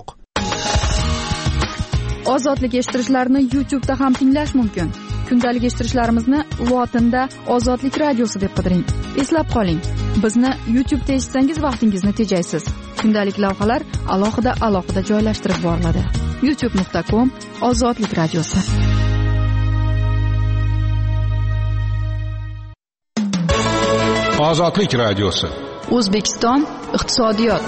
Ozodlik eshittirishlarini YouTube'da ham tinglash mumkin. Kundalik eshittirishlarimizni lotinda Ozodlik radiosi deb qidiring. Eslab qoling, bizni YouTube'da eshitsangiz vaqtingizni tejaysiz. Kundalik lavhalar alohida alohida joylashtirib boriladi. youtube nuqta com Ozodlik radiosi. Ozodlik radiosi. O'zbekiston iqtisodiyot.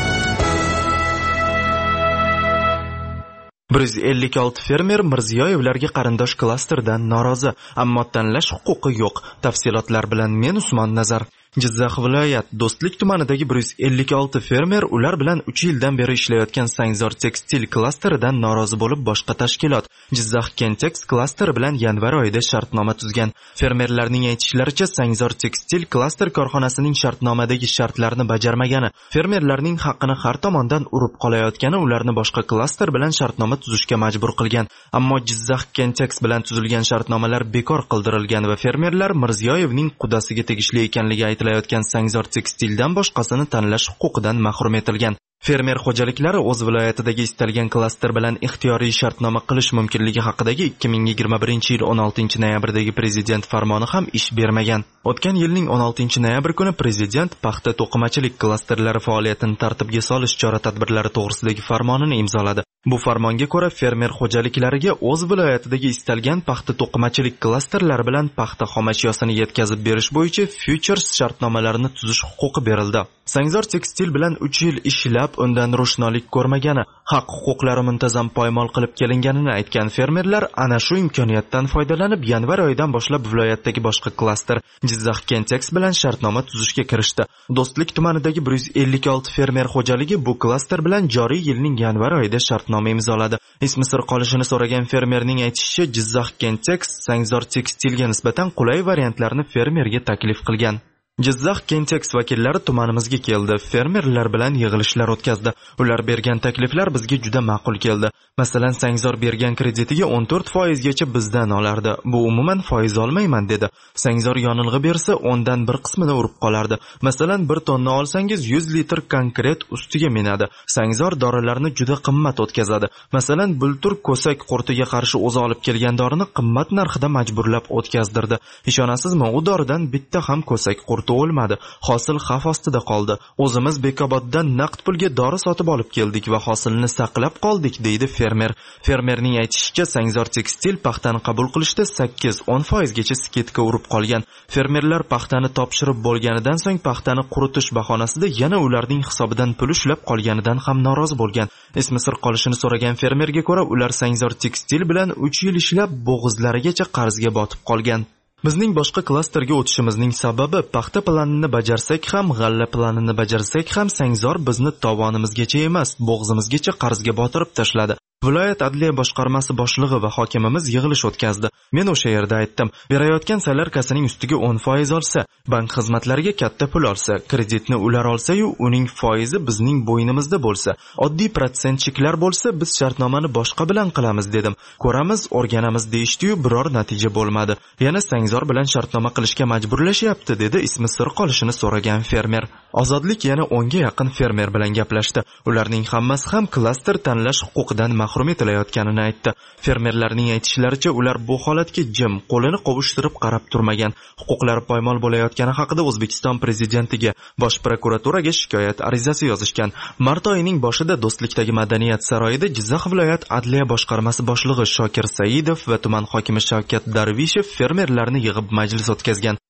bir yuz ellik olti fermer Mirziyoyevlarga qarindosh klasterdan norozi, ammo tanlash huquqi yo'q. Tafsilotlar bilan men Usmon Nazar. Jizzax viloyat Do'stlik tumanidagi bir yuz ellik olti fermer ular bilan uch yildan beri ishlayotgan Sangzor tekstil klasteridan norozi bo'lib boshqa tashkilot Jizzax Kentex klasteri bilan yanvar oyida shartnoma tuzgan. Fermerlarning aytishlaricha, Sangzor tekstil klaster korxonasining shartnomadagi shartlarni bajarmagani, fermerlarning haqqini har tomondan urib qolayotgani ularni boshqa klaster bilan shartnoma tuzishga majbur qilgan. Ammo Jizzax Kentex bilan tuzilgan shartnomalar bekor qildirilgan va fermerlar Mirziyoyevning qudasiga tegishli ekanligi aytilayotgan Sangzor tekstildan boshqasini tanlash huquqidan mahrum etilgan. Fermer xo'jaliklari o'z viloyatidagi istalgan klaster bilan ixtiyoriy shartnoma qilish mumkinligi haqidagi ikki ming yigirma birinchi yil o'n oltinchi noyabrdagi prezident farmoni ham ish bermagan. O'tgan yilning o'n oltinchi noyabr kuni prezident paxta to'qimachilik klasterlari faoliyatini tartibga solish chora-tadbirlari to'g'risidagi farmonini imzoladi. Bu farmonga ko'ra fermer xo'jaliklariga o'z viloyatidagi istalgan paxta to'qimachilik klasterlari bilan paxta xomashyosini yetkazib berish bo'yicha futures shartnomalarini tuzish huquqi berildi. Sangzor tekstil bilan uch yil ishlab undan ro'shnolik ko'rmagani, haq-huquqlari muntazam poymol qilib kelinganini aytgan fermerlar ana shu imkoniyatdan foydalanib yanvar oyidan boshlab viloyatdagi boshqa klaster Jizzax Kentex bilan shartnoma tuzishga kirishdi. Do'stlik tumanidagi bir yuz ellik olti fermer xo'jaligi bu klaster bilan joriy yilning yanvar oyida shartnoma imzoladi. Ismi sir qolishini so'ragan fermerning aytishicha, Jizzax Kentex Sangzor tekstilga nisbatan qulay variantlarni fermerga taklif qilgan. Jizzax Kentex vakillari tumanimizga keldi, fermerlar bilan yig'ilishlar o'tkazdi. Ular bergan takliflar bizga juda ma'qul keldi. Masalan, Sangzor bergan kreditiga o'n to'rt foiz gacha bizdan olardi. Bu umuman foiz olmayman dedi. Sangzor yonilg'i bersa, o'ndan bir qismini urib qolardi. Masalan, bir tonna olsangiz yuz litr konkret ustiga minadi. Sangzor dorilarni juda qimmat o'tkazadi. Masalan, bultur ko'sak qurtiga qarshi o'zi olib kelgan dorini qimmat narxida majburlab o'tkazdirdi. Ishonasizmi, u doridan bitta ham ko'sak qurti o'lmadi. Hosil xavf ostida qoldi. O'zimiz Bekoboddan naqd pulga dori sotib olib keldik va hosilni saqlab qoldik, deydi fermer. Fermerning aytishicha, Sangzor tekstil paxtani qabul qilishda sakkiz o'n foiz gacha sketka urib qolgan. Fermerlar paxtani topshirib bo'lganidan so'ng paxtani quritish bahonasida yana ularning hisobidan pul ushlab qolganidan ham norozi bo'lgan. Ismi sir qolishini so'ragan fermerga ko'ra, ular Sangzor tekstil bilan uch yil ishlab bo'g'izlarigacha qarzga botib qolgan. Bizning boshqa klasterga o'tishimizning sababi paxta planini bajarsak ham, g'alla planini bajarsak ham Sangzor bizni tovonimizgacha emas, bo'g'zimizgacha qarzga botirib tashladi. Viloyat adliya boshqarmasi boshlig'i va hokimimiz yig'ilish o'tkazdi. Men o'sha yerda aytdim, berayotgan salarkasining ustiga o'n foiz olsa, bank xizmatlariga katta pul olsa, kreditni ular olsa-yu, uning foizi bizning bo'ynimizda bo'lsa, oddiy protsentchiklar bo'lsa, biz shartnomani boshqa bilan qilamiz dedim. Ko'ramiz, o'rganamiz deyishdi-yu, biror natija bo'lmadi. Yana Sangzor bilan shartnoma qilishga majburlashyapti, dedi ismi sir qolishini so'ragan fermer. Ozodlik yana o'nga yaqin fermer bilan gaplashdi. Ularning hammasi ham klaster tanlash huquqidan mahrum etilayotganini aytdi. Fermerlarning aytishlaricha, ular bu holatga jim, qo'lini qovushtirib qarab turmagan. Huquqlari poymol bo'layotgani haqida O'zbekiston prezidentiga, Bosh prokuraturaga shikoyat arizasi yozishgan. Mart oyining boshida Do'stlikdagi Madaniyat saroyida Jizzax viloyat adliya boshqarmasi boshlig'i Shokir Saidov va tuman hokimi Shavkat Darvishev fermerlarni yig'ib majlis o'tkazgan.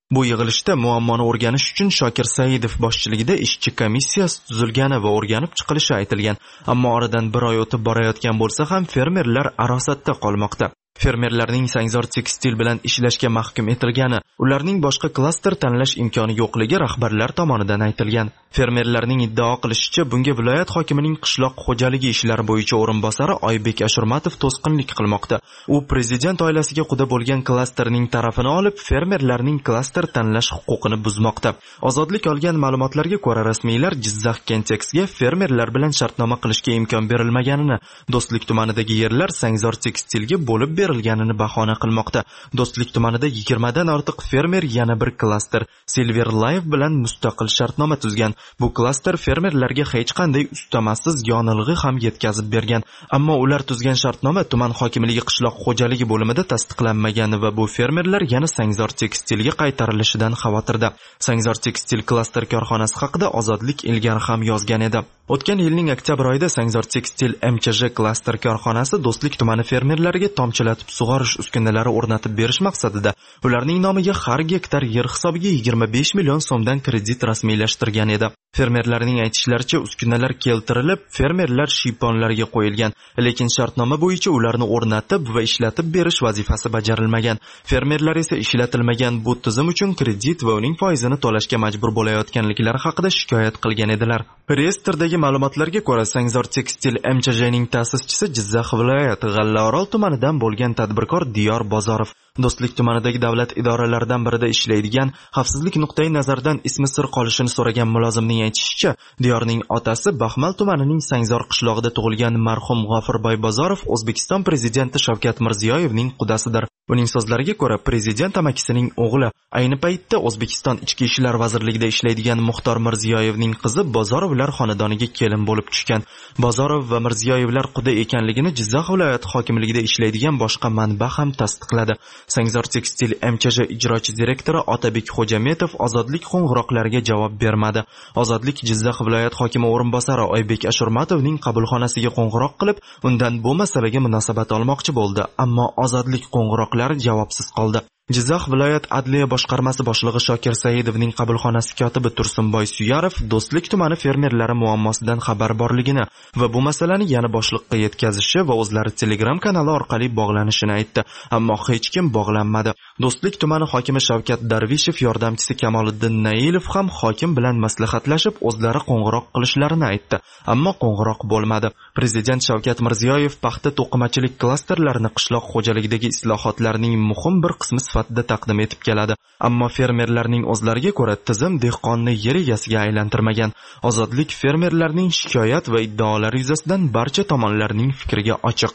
Bu yig'ilishda muammoni o'rganish uchun Shokir Saidov boshchiligida ishchi komissiyasi tuzilgani va o'rganib chiqilishi aytilgan. Ammo oradan bir oy o'tib borayotgan bo'lsa ham fermerlar arosatda qolmoqda. Fermerlarning Sangzor tekstil bilan ishlashga mahkum etilgani, ularning boshqa klaster tanlash imkoni yo'qligi rahbarlar tomonidan aytilgan. Fermerlarning iddao qilishicha, bunga viloyat hokimining qishloq xo'jaligi ishlari bo'yicha o'rinbosari Oybek Ashurmatov to'sqinlik qilmoqda. U prezident oilasiga quda bo'lgan klasterning tarafini olib, fermerlarning klaster tanlash huquqini buzmoqda. Ozodlik olgan ma'lumotlarga ko'ra, rasmiylar Jizzax Kenteksga fermerlar bilan shartnoma qilishga imkon berilmaganini, Do'stlik tumanidagi yerlar Sangzor tekstilga bo'lib berilganini bahona qilmoqda. Do'stlik tumanida yigirmadan ortiq fermer yana bir klaster Silver Life bilan mustaqil shartnoma tuzgan. Bu klaster fermerlarga hech qanday ustamasiz yonilg'i ham yetkazib bergan. Ammo ular tuzgan shartnoma tuman hokimligi qishloq xo'jaligi bo'limida tasdiqlanmagan va bu fermerlar yana Sangzor tekstilga qaytarilishidan xavotirda. Sangzor tekstil klaster korxonasi haqida Ozodlik ilgari ham yozgan edi. O'tgan yilning oktyabr oyida Sangzor tekstil M Ch J klaster korxonasi Do'stlik tumani fermerlariga tomchilatib sug'orish uskunalari o'rnatib berish maqsadida ularning nomiga har gektar yer hisobiga yigirma besh million so'mdan kredit rasmiylashtirgan edi. Fermerlarning aytishlaricha, uskunalar keltirilib, fermerlar shiyponlariga qo'yilgan, lekin shartnoma bo'yicha ularni o'rnatib va ishlatib berish vazifasi bajarilmagan. Fermerlar esa ishlatilmagan bu tizim uchun kredit va uning foizini to'lashga majbur bo'layotganliklari haqida shikoyat qilgan edilar. Reyestrdagi ma'lumotlarga ko'ra, Sangzor tekstil M Ch Jning ta'sischisi Jizzax viloyati G'allaorol tumanidan bo'lgan tadbirkor Diyor Bozorov. Do'stlik tumanidagi davlat idoralaridan birida ishlaydigan, xavfsizlik nuqtai nazaridan ismi sir qolishini so'ragan mulozimning aytishicha, Diyorning otasi Baxmal tumanining Sangzor qishlog'ida tug'ilgan marhum G'ofirboy Bozorov O'zbekiston prezidenti Shavkat Mirziyoyevning qudasidir. Uning so'zlariga ko'ra, prezident amakisining o'g'li, ayni paytda O'zbekiston Ichki ishlar vazirligida ishlaydigan Muxtor Mirziyoyevning qizi Bozorovlar xonadoniga kelin bo'lib tushgan. Bozorov va Mirziyoyevlar quda ekanligini Jizzax viloyati hokimligida ishlaydigan boshqa manba ham tasdiqladi. Sangzor tekstil M Ch J ijrochi direktori Otabek Xo'jametov Ozodlik qo'ng'iroqlariga javob bermadi. Ozodlik Jizzax viloyat hokimi o'rinbosari Oybek Ashurmatovning qabulxonasiga qo'ng'iroq qilib, undan bu masalaga munosabat olmoqchi bo'ldi, ammo Ozodlik qo'ng'iroqlari javobsiz qoldi. Jizzax viloyat adliya boshqarmasi boshlig'i Shokir Saidovning qabulxonasi kotibi Tursunboy Suyarov Do'stlik tumani fermerlari muammosidan xabar borligini va bu masalani yana boshliqqa yetkazishi va o'zlari Telegram kanali orqali bog'lanishini aytdi, ammo hech kim bog'lanmadi. Do'stlik tumani hokimi Shavkat Darvishev yordamchisi Kamoliddin Nailov ham hokim bilan maslahatlashib, o'zlari qo'ng'iroq qilishlarini aytdi, ammo qo'ng'iroq bo'lmadi. Prezident Shavkat Mirziyoyev paxta to'qimachilik klasterlarini qishloq xo'jaligidagi islohotlarning muhim bir qismi sifatida taqdim etib keladi. Ammo fermerlarning o'zlariga ko'ra tizim dehqonni yer egasiga aylantirmagan. Ozodlik fermerlarning shikoyat va iddaolari yuzasidan barcha tomonlarning fikriga ochiq.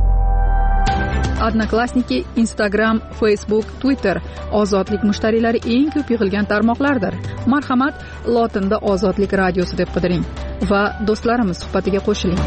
Odnoklassniki, Instagram, Facebook, Twitter Ozodlik mushtariylari eng ko'p yig'ilgan tarmoqlardir. Marhamat, lotinda Ozodlik radiosi deb qidiring va do'stlarimiz suhbatiga qo'shiling.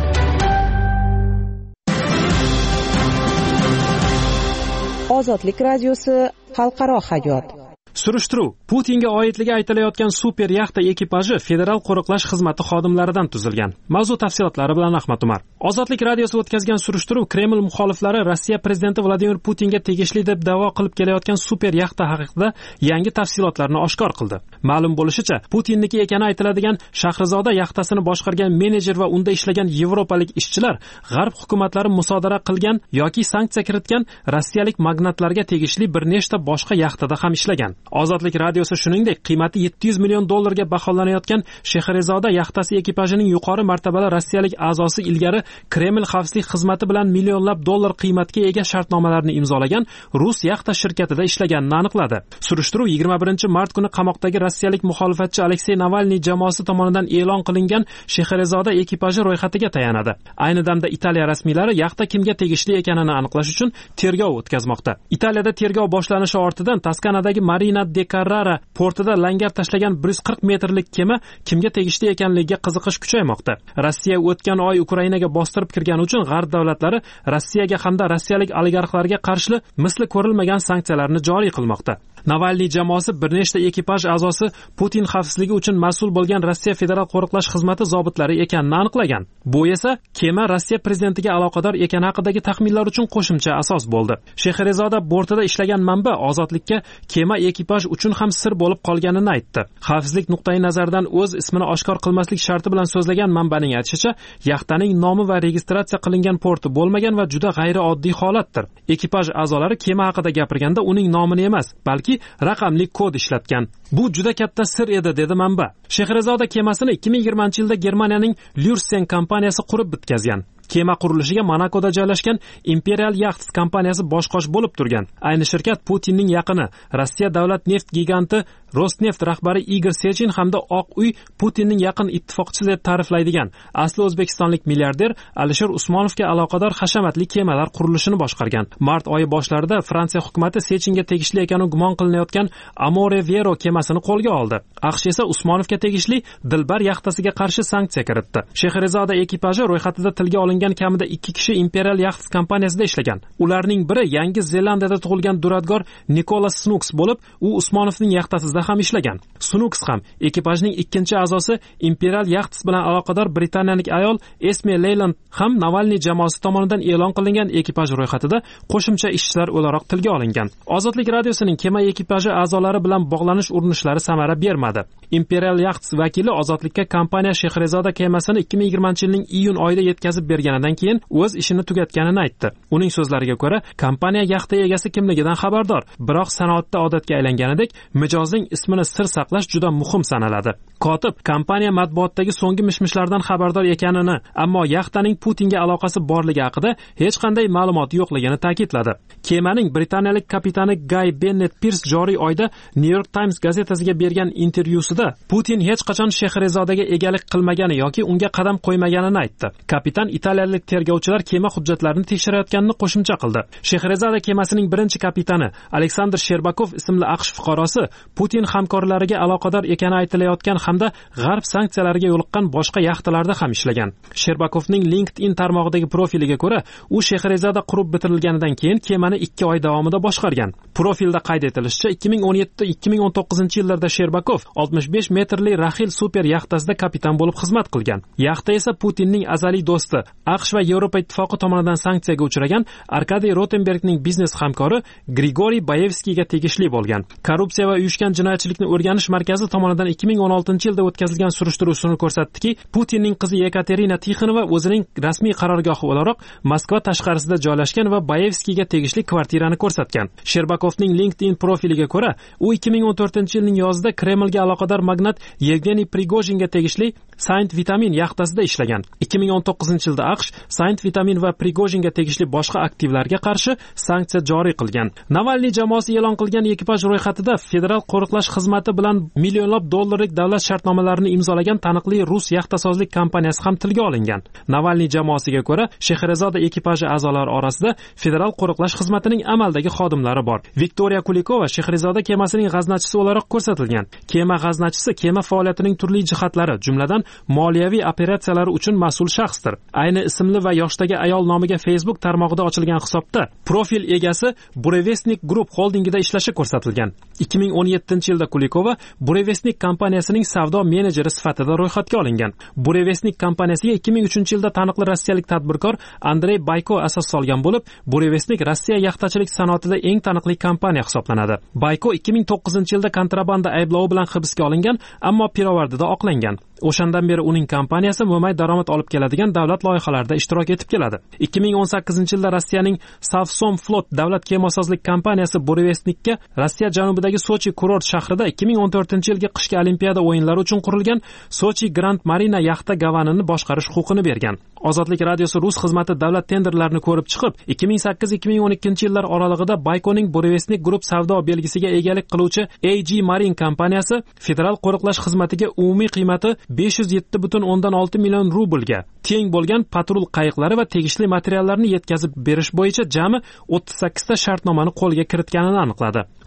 Ozodlik radiosi xalqaro hayot. Surishtiruv Putinga oidligi aytilayotgan super yaxta ekipaji federal qo'riqlash xizmati xodimlaridan tuzilgan. Mavzu tafsilotlari bilan Ahmad Umar. Ozodlik radiosi o'tkazgan surishtiruv Kreml muxoliflari Rossiya prezidenti Vladimir Putinga tegishli deb da'vo qilib kelayotgan super yaxta haqida yangi tafsilotlarni oshkor qildi. Ma'lum bo'lishicha, Putinniki ekani aytiladigan Shahrizoda yaxtasini boshqargan menejer va unda ishlagan yevropalik ishchilar g'arb hukumatlari musodara qilgan yoki sanksiya kiritgan rossiyalik magnatlarga tegishli bir nechta boshqa yaxtada ham ishlagan. Ozodlik radiosi shuningdek, qiymati yetti yuz million dollarga baholanayotgan Shahrizoda yaxtasi ekipajining yuqori martabali rossiyalik a'zosi ilgari Kreml xavfsizlik xizmati bilan millionlab dollar qiymatga ega shartnomalarni imzolagan rus yaxta shirkatida ishlaganini aniqladi. Surishtiruv yigirma birinchi mart kuni qamoqdagi rossiyalik muxolifatchi Aleksey Navalniy jamoasi tomonidan e'lon qilingan Shahrizoda ekipaji ro'yxatiga tayanadi. Ayni damda Italiya rasmiylari yaxta kimga tegishli ekanini aniqlash uchun tergov o'tkazmoqda. Italiyada tergov boshlanishi ortidan Toskanadagi Marina de Carrara portida langar tashlagan bir yuz qirq metrlik kema kimga tegishli ekanligiga qiziqish kuchaymoqda. Rossiya o'tgan oy Ukrainaga bostirib kirgani uchun g'arb davlatlari Rossiyaga hamda rossiyalik oligarxlarga qarshi misli ko'rilmagan sanksiyalarni joriy qilmoqda. Navalniy jamoasi bir nechta ekipaj a'zosi Putin xavfsizligi uchun mas'ul bo'lgan Rossiya federal qo'riqlash xizmati zobitlari ekanini aniqlagan. Bu esa kema Rossiya prezidentiga aloqador ekani haqidagi taxminlar uchun qo'shimcha asos bo'ldi. Shehrezoda bortida ishlagan manba Ozodlikka kema ekipaj uchun ham sir bo'lib qolganini aytdi. Xavfsizlik nuqtai nazaridan o'z ismini oshkor qilmaslik sharti bilan so'zlagan manbaning aytishicha, yaxtaning nomi va registratsiya qilingan porti bo'lmagan va juda g'ayrioddiy holatdir. Ekipaj a'zolari kema haqida gapirganda uning nomini emas, balki raqamli kod ishlatgan. Bu juda katta sir edi, dedi manba. Shehrezoda kemasini ikki ming yigirmanchi yilda Germaniyaning Lürsen kompaniyasi qurib bitkazgan. Kema qurilishiga Monakoda joylashgan Imperial Yachts kompaniyasi bosh-qosh bo'lib turgan. Ayni shirkat Putinning yaqini, Rossiya davlat neft giganti Rosneft rahbari Igor Sechin hamda Oq uy Putinning yaqin ittifoqchisi deb ta'riflaydigan asli o'zbekistonlik milliarder Alisher Usmonovga aloqador hashamatli kemalar qurilishini boshqargan. Mart oyi boshlarida Fransiya hukumatı Sechinga tegishli ekani gumon qilinayotgan Amore Vero kemasini qo'lga oldi. AQSh esa Usmonovga tegishli Dilbar yaxtasiga qarshi sanksiya kiritdi. Shehrezoda ekipaji ro'yxatida tilga olingan kamida ikki kishi Imperial Yachts kompaniyasida ishlagan. Ularning biri Yangi Zelandiyada tug'ilgan duradgor Nicholas Snooks bo'lib, u Usmonovning yaxtasida ham ishlagan. Snooks ham ekipajning ikkinchi a'zosi Imperial Yachts bilan aloqador britaniyalik ayol Esme Leyland ham Navalniy jamoasi tomonidan e'lon qilingan ekipaj ro'yxatida qo'shimcha ishchilar o'laroq tilga olingan. Ozodlik radiosining kema ekipaji a'zolari bilan bog'lanish urinishlari samara bermadi. Imperial Yachts vakili Ozodlikka kompaniya Shehrezoda kemasini ikki ming yigirmanchi yilning iyun oyida yetkazib berganidan keyin o'z ishini tugatganini aytdi. Uning so'zlariga ko'ra, kompaniya yaxta egasi kimligidan xabardor, biroq sanoatda odatga aylanganidek mijozning ismini sir saqlash juda muhim sanaladi. Kotib kompaniya matbuotdagi so'nggi mishmishlardan xabardor ekanini, ammo yaxtaning Putinga aloqasi borligi haqida hech qanday ma'lumot yo'qligini ta'kidladi. Kemaning britaniyalik kapitani Guy Bennett Pierce joriy oyda New York Times gazetasiga bergan intervyusida Putin hech qachon Shehrezodaga egalik qilmagani yoki unga qadam qo'ymaganini aytdi. Kapitan italiyalik tergovchilar kema hujjatlarini tekshirayotganini qo'shimcha qildi. Shehrezoda kemasining birinchi kapitani Aleksandr Sherbakov ismli AQSh fuqarosi Putin hamkorlariga aloqador ekani aytilayotgan hamda g'arb sanksiyalariga yo'liqqan boshqa yaxtalarda ham ishlagan. Sherbakovning LinkedIn tarmog'idagi profiliga ko'ra, u Shehrezoda qurib bitirilganidan keyin kemani ikki oy davomida boshqargan. Profilda qayd etilishicha, ikki ming o'n yetti ikki ming o'n to'qqizinchi yillarda Sherbakov oltmish besh metrli Rahil super yaxtasida kapitan bo'lib xizmat qilgan. Yaxta esa Putinning azaliy do'sti, AQSh va Yevropa ittifoqi tomonidan sanksiyaga uchragan Arkadiy Rotenbergning biznes hamkori Grigoriy Bayevskiyga tegishli bo'lgan. Korrupsiya va uyushgan jinoyatchilikni o'rganish markazi tomonidan ikki ming o'n oltinchi yilda o'tkazilgan surishtiruv suni ko'rsatdiki, Putinning qizi Yekaterina Tixonova o'zining rasmiy qarorgohi o'laroq Moskva tashqarisida joylashgan va Bayevskiyga tegishli kvartirani ko'rsatgan. Sherbakovning LinkedIn profiliga ko'ra, u ikki ming o'n to'rtinchi yilning yozida Kremlga aloqador magnat Yevgeniy Prigojinga tegishli Saint Vitamin yaxtasida ishlagan. ikki ming o'n to'qqizinchi yilda AQSh Saint Vitamin va Prigojinga tegishli boshqa aktivlarga qarshi sanksiya joriy qilgan. Navalniy jamoasi e'lon qilgan ekipaj ro'yxatida federal qo'riqlash xizmati bilan millionlab dollarlik davlat shartnomalarini imzolagan taniqli rus yaxtasozlik kompaniyasi ham tilga olingan. Navalniy jamoasiga ko'ra, Shehrezoda ekipaji a'zolari orasida federal qo'riqlash xizmatining amaldagi xodimlari bor. Viktoriya Kulikova Shehrezoda kemasining g'aznachisi o'laroq ko'rsatilgan. Kema g'aznachisi kema faoliyatining turli jihatlari, jumladan moliyaviy operatsiyalar uchun mas'ul shaxsdir. Ayni ismli va yoshdagi ayol nomiga Facebook tarmog'ida ochilgan hisobda profil egasi Burevestnik Group holdingida ishlashi ko'rsatilgan. ikki ming o'n yettinchi yilda Kulikova Burevestnik kompaniyasining savdo menejeri sifatida ro'yxatga olingan. Burevestnik kompaniyasiga ikki ming uchinchi yilda taniqli rossiyalik tadbirkor Andrey Bayko asos solgan bo'lib, Burevestnik Rossiya yaxtachilik sanoatida eng taniqli kompaniya hisoblanadi. Bayko ikki ming to'qqizinchi yilda kontrabanda ayblovi bilan hibsga olingan, ammo pirovardida oqlangan. O'shandan beri uning kompaniyasi mo'may daromad olib keladigan davlat loyihalarida ishtirok etib keladi. ikki ming o'n sakkizinchi yilda Rossiyaning Savsom Flot davlat kemasozlik kompaniyasi Burevestnikka Rossiya janubidagi Sochi kurort shahrida ikki ming o'n to'rtinchi yilgi qishki olimpiada o'yinlari uchun qurilgan Sochi Grand Marina yaxta gavanini boshqarish huquqini bergan. Ozodlik radiosi rus xizmati davlat tenderlarini ko'rib chiqib, ikki ming sakkiz ikki ming o'n ikkinchi yillar oralig'ida Baykoning Burevestnik Group savdo belgisiga egalik qiluvchi A G Marine kompaniyasi federal qo'riqlash xizmatiga umumiy qiymati besh yuz yetti butun o'ndan olti million rublga teng bo'lgan patrul qayiqlari va tegishli materiallarni yetkazib berish bo'yicha jami o'ttiz sakkizta shartnomani qo'lga kiritganini aniqladi.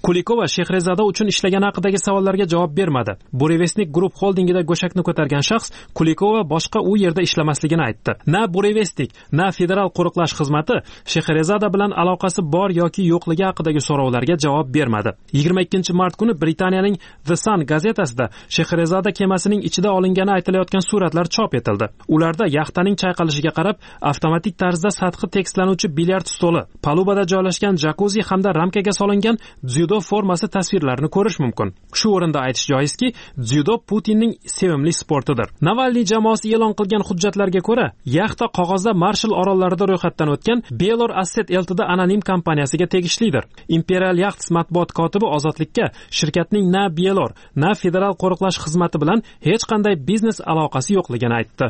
Kulikova Shehrezoda uchun ishlagani haqidagi savollarga javob bermadi. Burevestnik Group holdingida go'shakni ko'targan shaxs Kulikova boshqa u yerda ishlamasligini aytdi. Na Burevestnik, na federal qo'riqlash xizmati Shehrezoda bilan aloqasi bor yoki yo'qligi haqidagi so'rovlarga javob bermadi. yigirma ikkinchi mart kuni Britaniyaning The Sun gazetasida Shehrezoda kemasining ichida olingani aytilayotgan suratlar chop etildi. Ularda yaxtaning chayqalishiga qarab avtomatik tarzda sathi tekstlanuvchi bilyard stoli, palubada joylashgan jakuzi hamda ramkaga solingan dzyudo formasi tasvirlarini ko'rish mumkin. Shu o'rinda aytish joizki, dzyudo Putinning sevimli sportidir. Navalniy jamoasi e'lon qilgan hujjatlarga ko'ra, yaxta qog'ozda Marshall orollarida ro'yxatdan o'tgan Belor Asset Ltd anonim kompaniyasiga tegishlidir. Imperial Yachts matbuot kotibi Ozodlikka shirkatning na Belor, na federal qo'riqlash xizmati bilan hech qanday biznes aloqasi yo'qligini aytdi.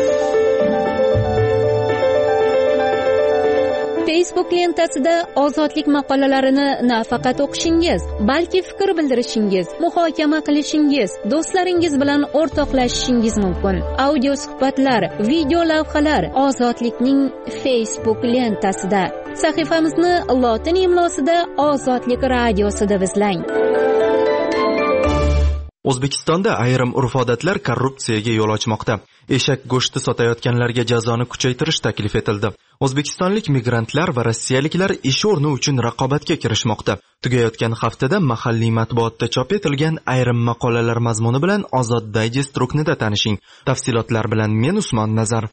Facebook lentasida ozodlik maqolalarini nafaqat o'qishingiz, balki fikr bildirishingiz, muhokama qilishingiz, do'stlaringiz bilan o'rtoqlashishingiz mumkin. Audio suhbatlar, video lavhalar ozodlikning Facebook lentasida. Sahifamizni lotin imlosida Ozodlik radiosida izlang. O'zbekistonda ayrim urf-odatlar korrupsiyaga yo'l ochmoqda. Eshak go'shti sotayotganlarga jazoni kuchaytirish taklif etildi. O'zbekistonlik migrantlar va rossiyaliklar ish o'rni uchun raqobatga kirishmoqda. Tugayotgan haftada mahalliy matbuotda chop etilgan ayrim maqolalar mazmuni bilan Ozod Digest ruknida tanishing. Tafsilotlar bilan men Usmon Nazar.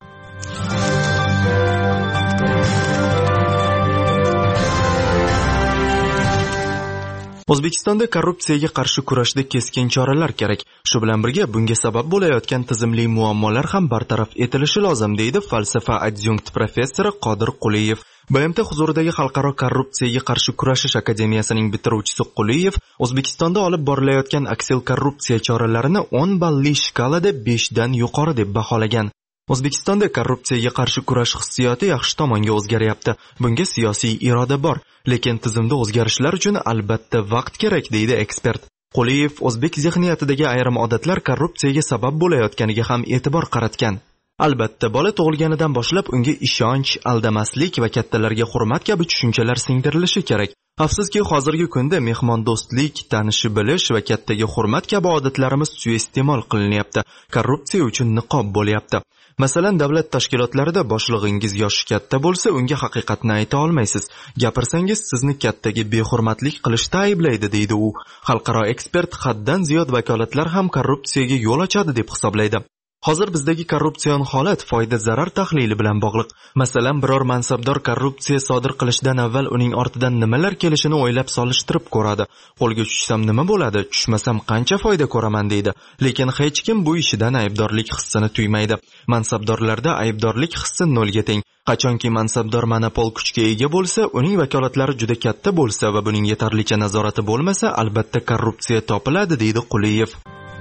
O'zbekistonda korrupsiyaga qarshi kurashda keskin choralar kerak. Shu bilan birga bunga sabab bo'layotgan tizimli muammolar ham bartaraf etilishi lozim, deydi falsafa adjunkt professori Qodir Quliyev. B M T huzuridagi Xalqaro korrupsiyaga qarshi kurashish akademiyasining bitiruvchisi Quliyev O'zbekistonda olib borilayotgan aksil korrupsiya choralarini o'n balli shkalada besh dan yuqori deb baholagan. O'zbekistonda korrupsiyaga qarshi kurash hissiyoti yaxshi tomonga o'zgaryapti. Bunga siyosiy iroda bor, lekin tizimda o'zgarishlar uchun albatta vaqt kerak, deydi ekspert. Quliyev o'zbek zehniyatidagi ayrim odatlar korrupsiyaga sabab bo'layotganiga ham e'tibor qaratgan. Albatta, bola tug'ilganidan boshlab unga ishonch, aldamaslik va kattalarga hurmat kabi tushunchalar singdirilishi kerak. Afsuski, hozirgi kunda mehmondo'stlik, tanishi bilish va kattaga hurmat kabi odatlarimiz suiiste'mol qilinyapti. Korrupsiya uchun niqob bo'lyapti. Masalan, davlat tashkilotlarida boshlig'ingiz yoshi katta bo'lsa, unga haqiqatni ayta olmaysiz. Gapirsangiz, sizni kattaga behurmatlik qilishda ayblaydi, deydi u. Xalqaro ekspert haddan ziyod vakolatlar ham korrupsiyaga yo'l ochadi deb hisoblaydi. Hozir bizdagi korrupsion holat foyda zarar tahlili bilan bog'liq. Masalan, biror mansabdor korrupsiya sodir qilishdan avval uning ortidan nimalar kelishini o'ylab solishtirib ko'radi. Qo'lga tushsam nima bo'ladi, tushmasam qancha foyda ko'raman deydi. Lekin hech kim bu ishidan aybdorlik hissini tuymaydi. Mansabdorlarda aybdorlik hissi nolga teng. Qachonki mansabdor monopol kuchga ega bo'lsa, uning vakolatlari juda katta bo'lsa va buning yetarlicha nazorati bo'lmasa, albatta korrupsiya topiladi, deydi Quliyev.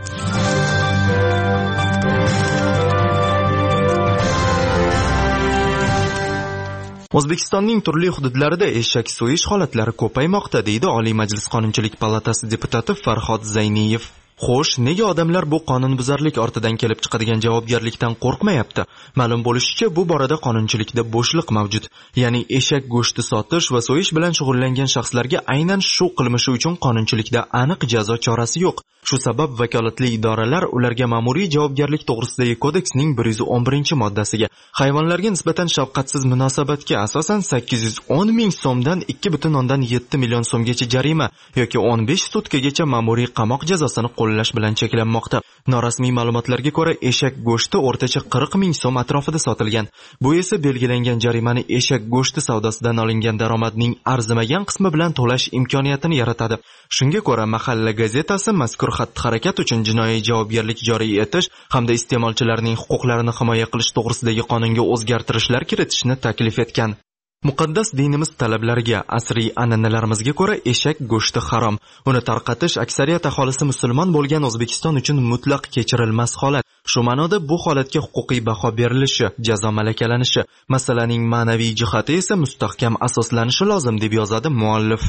O'zbekistonning turli hududlarida eshak so'yish holatlari ko'paymoqda, deydi Oliy Majlis Qonunchilik palatasi deputati Farhod Zayniyev. Xo'sh, nega odamlar bu qonunbuzarlik ortidan kelib chiqadigan javobgarlikdan qo'rqmayapti? Ma'lum bo'lishicha, bu borada qonunchilikda bo'shliq mavjud. Ya'ni eshak go'shti sotish va so'yish bilan shug'ullangan shaxslarga aynan shu qilmishi uchun qonunchilikda aniq jazo chorasi yo'q. Shu sabab vakolatli idoralar ularga ma'muriy javobgarlik to'g'risidagi kodeksning bir yuz o'n birinchi moddasiga hayvonlarga nisbatan shafqatsiz munosabatga asosan sakkiz yuz o'n ming so'mdan ikki butun o'ndan yetti million so'mgacha jarima yoki o'n besh sutkagacha ma'muriy qamoq jazosini qo'llash bilan cheklanmoqda. Norasmiy ma'lumotlarga ko'ra, eshak go'shti o'rtacha qirq ming so'm atrofida sotilgan. Bu esa belgilangan jarimani eshak go'shti savdosidan olingan daromadning arzimagan qismi bilan to'lash imkoniyatini yaratadi. Shunga ko'ra, Mahalla gazetasi mazkur xatti-harakat uchun jinoiy javobgarlik joriy etish hamda iste'molchilarning huquqlarini himoya qilish to'g'risidagi qonunga o'zgartirishlar kiritishni taklif etgan. Muqaddas dinimiz talablariga, asriy an'analarimizga ko'ra eshak go'shti harom. Uni tarqatish aksariyat aholisi musulmon bo'lgan O'zbekiston uchun mutlaq kechirilmas holat. Shu ma'noda bu holatga huquqiy baho berilishi, jazo malakalanishi, masalaning ma'naviy jihati esa mustahkam asoslanishi lozim, deb yozadi muallif.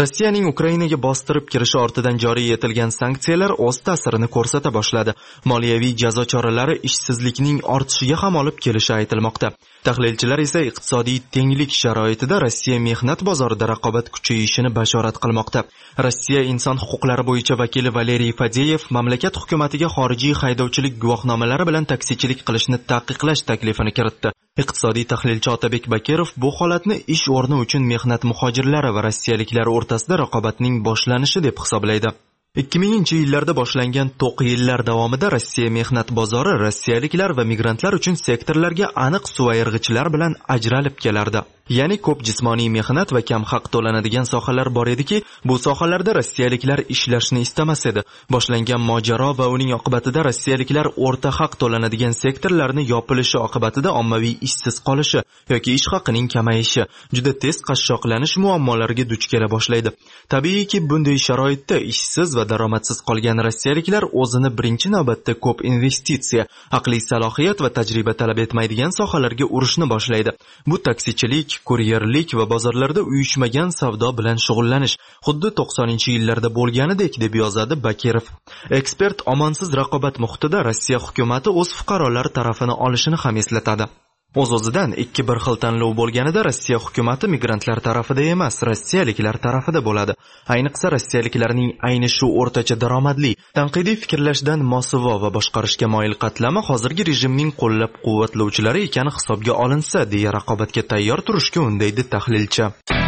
Rossiyaning Ukrainaga bostirib kirishi ortidan joriy etilgan sanksiyalar o'z ta'sirini ko'rsata boshladi. Moliyaviy jazo choralari ishsizlikning ortishiga ham olib kelishi aytilmoqda. Tahlilchilar esa iqtisodiy tenglik sharoitida Rossiya mehnat bozorida raqobat kuchayishini bashorat qilmoqda. Rossiya inson huquqlari bo'yicha vakili Valeriy Fadeyev mamlakat hukumatiga xorijiy haydovchilik guvohnomalari bilan taksichilik qilishni taqiqlash taklifini kiritdi. Iqtisodiy tahlilchi Otabek Bakirov bu holatni ish o'rni uchun mehnat muhojirlari va rossiyaliklar o'rtasida raqobatning boshlanishi deb hisoblaydi. ikki minginchi yillarda boshlangan to'q yillar davomida Rossiya mehnat bozori rossiyaliklar va migrantlar uchun sektorlarga aniq suvayirg'ichlar bilan ajralib kelardi. Ya'ni ko'p jismoniy mehnat va kam haq to'lanadigan sohalar bor ediki, bu sohalarda rossiyaliklar ishlashni istamas edi. Boshlangan mojaro va uning oqibatida rossiyaliklar o'rta haq to'lanadigan sektorlarni yopilishi oqibatida ommaviy ishsiz qolishi yoki ish haqining kamayishi, juda tez qashshoqlanish muammolariga duch kela boshlaydi. Tabiiyki, bunday sharoitda ishsiz va daromadsiz qolgan rossiyaliklar o'zini birinchi navbatda ko'p investitsiya, aqliy salohiyat va tajriba talab etmaydigan sohalarga urishni boshlaydi. Bu taksichilik, kuryerlik va bozorlarda uyushmagan savdo bilan shug'ullanish, xuddi to'qsoninchi yillarda bo'lganidek deb yozadi Bakirov. Ekspert omonsiz raqobat muhitida Rossiya hukumati o'z fuqarolari tarafini olishini ham eslatadi. O'z-o'zidan ikki bir xil tanlov bo'lganida Rossiya hukumati migrantlar tarafida emas, rossiyaliklar tarafida bo'ladi. Ayniqsa rossiyaliklarning ayni shu o'rtacha daromadli, tanqidiy fikrlashdan mosuvo va boshqarishga moyil qatlami hozirgi rejimning qo'llab-quvvatlovchilari ekani hisobga olinsa, deya raqobatga tayyor turishga undaydi tahlilchi.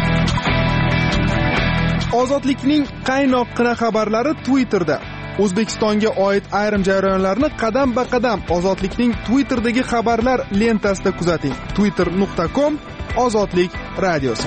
Ozodlikning qaynoqqina xabarlari Twitterda. O'zbekistonga oid ayrim jarayonlarni qadam-ba-qadam Ozodlikning Twitterdagi xabarlar lentasida kuzating. twitter nuqta com Ozodlik radiosi.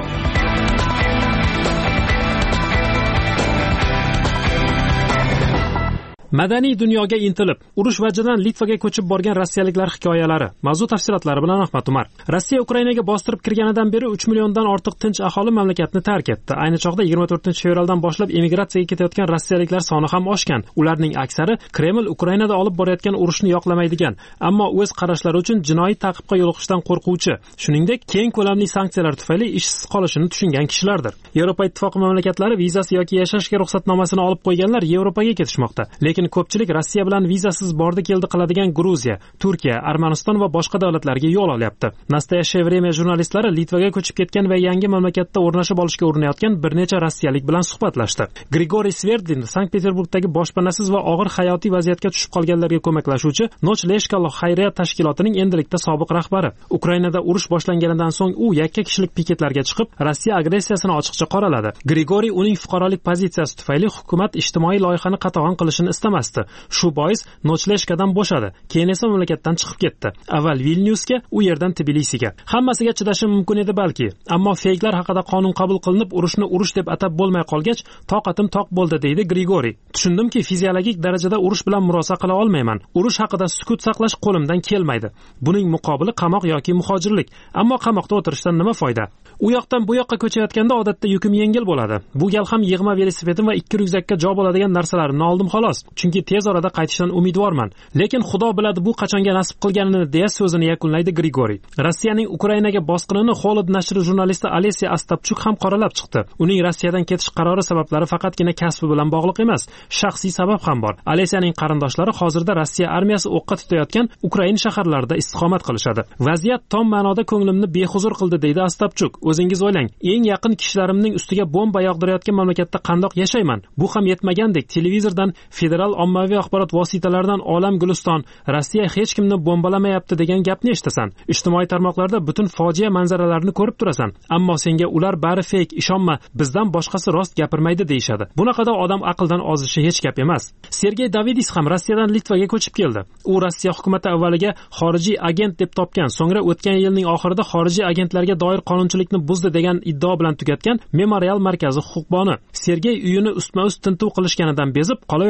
Madaniy dunyoga intilib, urush vajidan Litvaga ko'chib borgan rossiyaliklar hikoyalari. Mavzu tafsilotlari bilan Ahmad Umar. Rossiya Ukrainaga bostirib kirganidan beri uch milliondan ortiq tinch aholi mamlakatni tark etdi. Ayni chog'da yigirma to'rtinchi fevraldan boshlab emigratsiyaga ketayotgan rossiyaliklar soni ham oshgan. Ularning aksari Kreml Ukrainada olib borayotgan urushni yoqlamaydigan, ammo o'z qarashlari uchun jinoiy ta'qibga yo'liqishdan qo'rquvchi, shuningdek, keng ko'lamli sanksiyalar tufayli ishsiz qolishini tushungan kishilardir. Yevropa Ittifoqi mamlakatlari vizasi yoki yashashga ruxsatnomasini olib qo'yganlar Yevropaga ketishmoqda. Lekin ko'pchilik Rossiya bilan vizasiz bordi keldi qiladigan Gruziya, Turkiya, Armaniston va boshqa davlatlarga yo'l olyapti. Nastoyashye vremya jurnalistlari Litvaga ko'chib ketgan va yangi mamlakatda o'rnashib olishga urinayotgan bir necha rossiyalik bilan suhbatlashdi. Grigoriy Sverdin Sankt-Peterburgdagi boshpanasiz va og'ir hayotiy vaziyatga tushib qolganlarga ko'maklashuvchi Nochleshka xayriya tashkilotining endilikda sobiq rahbari. Ukrainada urush boshlanganidan so'ng u yakka kishilik piketlarga chiqib, Rossiya agressiyasini ochiqcha qoraladi. Grigoriy uning fuqarolik pozitsiyasi tufayli hukumat ijtimoiy loyihani qatag'on qilishini istamasdi. Shu bois Nochleshkadan bo'shadi, keyin esa mamlakatdan chiqib ketdi. Avval Vilnyusga, u yerdan Tbilisiga. Hammasiga chidashim mumkin edi balki, ammo feyklar haqida qonun qabul qilinib, urushni urush deb atab bo'lmay qolgach, toqatim toq bo'ldi, deydi Grigoriy. Tushundimki, fiziologik darajada urush bilan murosa qila olmayman. Urush haqida sukut saqlash qo'limdan kelmaydi. Buning muqobili qamoq yoki muhojirlik. Ammo qamoqda o'tirishdan nima foyda? U yoqdan bu yoqqa ko'chayotganda odatda yukim yengil bo'ladi. Bu gal ham yig'ma velosipedim va ikki ryukzakka jo bo'ladigan narsalarimni oldim xolos. Chunki tez orada qaytishdan umidvorman. Lekin Xudo biladi bu qachonga nasib qilganini, deya so'zini yakunlaydi Grigoriy. Rossiyaning Ukrainaga bosqinini Holod nashri jurnalisti Alessiy Astapchuk ham qoralab chiqdi. Uning Rossiyadan ketish qarori sabablari faqatgina kasbi bilan bog'liq emas, shaxsiy sabab ham bor. Alessiyaning qarindoshlari hozirda Rossiya armiyasi o'qqa tutayotgan Ukraina shaharlarida istiqomat qilishadi. Vaziyat tom ma'noda ko'nglimni behuzur qildi, deydi Astapchuk. O'zingiz o'ylang, eng yaqin kishilarimning ustiga bomba yog'dirayotgan mamlakatda qandoq yashayman? Bu ham yetmagandek, televizordan, federal ommaviy axborot vositalaridan olam guliston, Rossiya hech kimni bombalamayapti degan gapni eshitasan. Ijtimoiy tarmoqlarda butun fojia manzaralarini ko'rib turasan, ammo senga ular bari feyk, ishonma, bizdan boshqasi rost gapirmaydi deyshadi. Bunaqada odam aqldan ozishi hech gap emas. Sergey Davidis ham Rossiyadan Litvaga ko'chib keldi. U Rossiya hukumati avvaliga xorijiy agent deb topgan, so'ngra o'tgan yilning oxirida xorijiy agentlarga doir qonunchilikni buzdi degan iddao bilan tugatgan Memorial markazi huquqboni. Sergey uyini ustma-ust tintuv qilishganidan bezib qolaversa,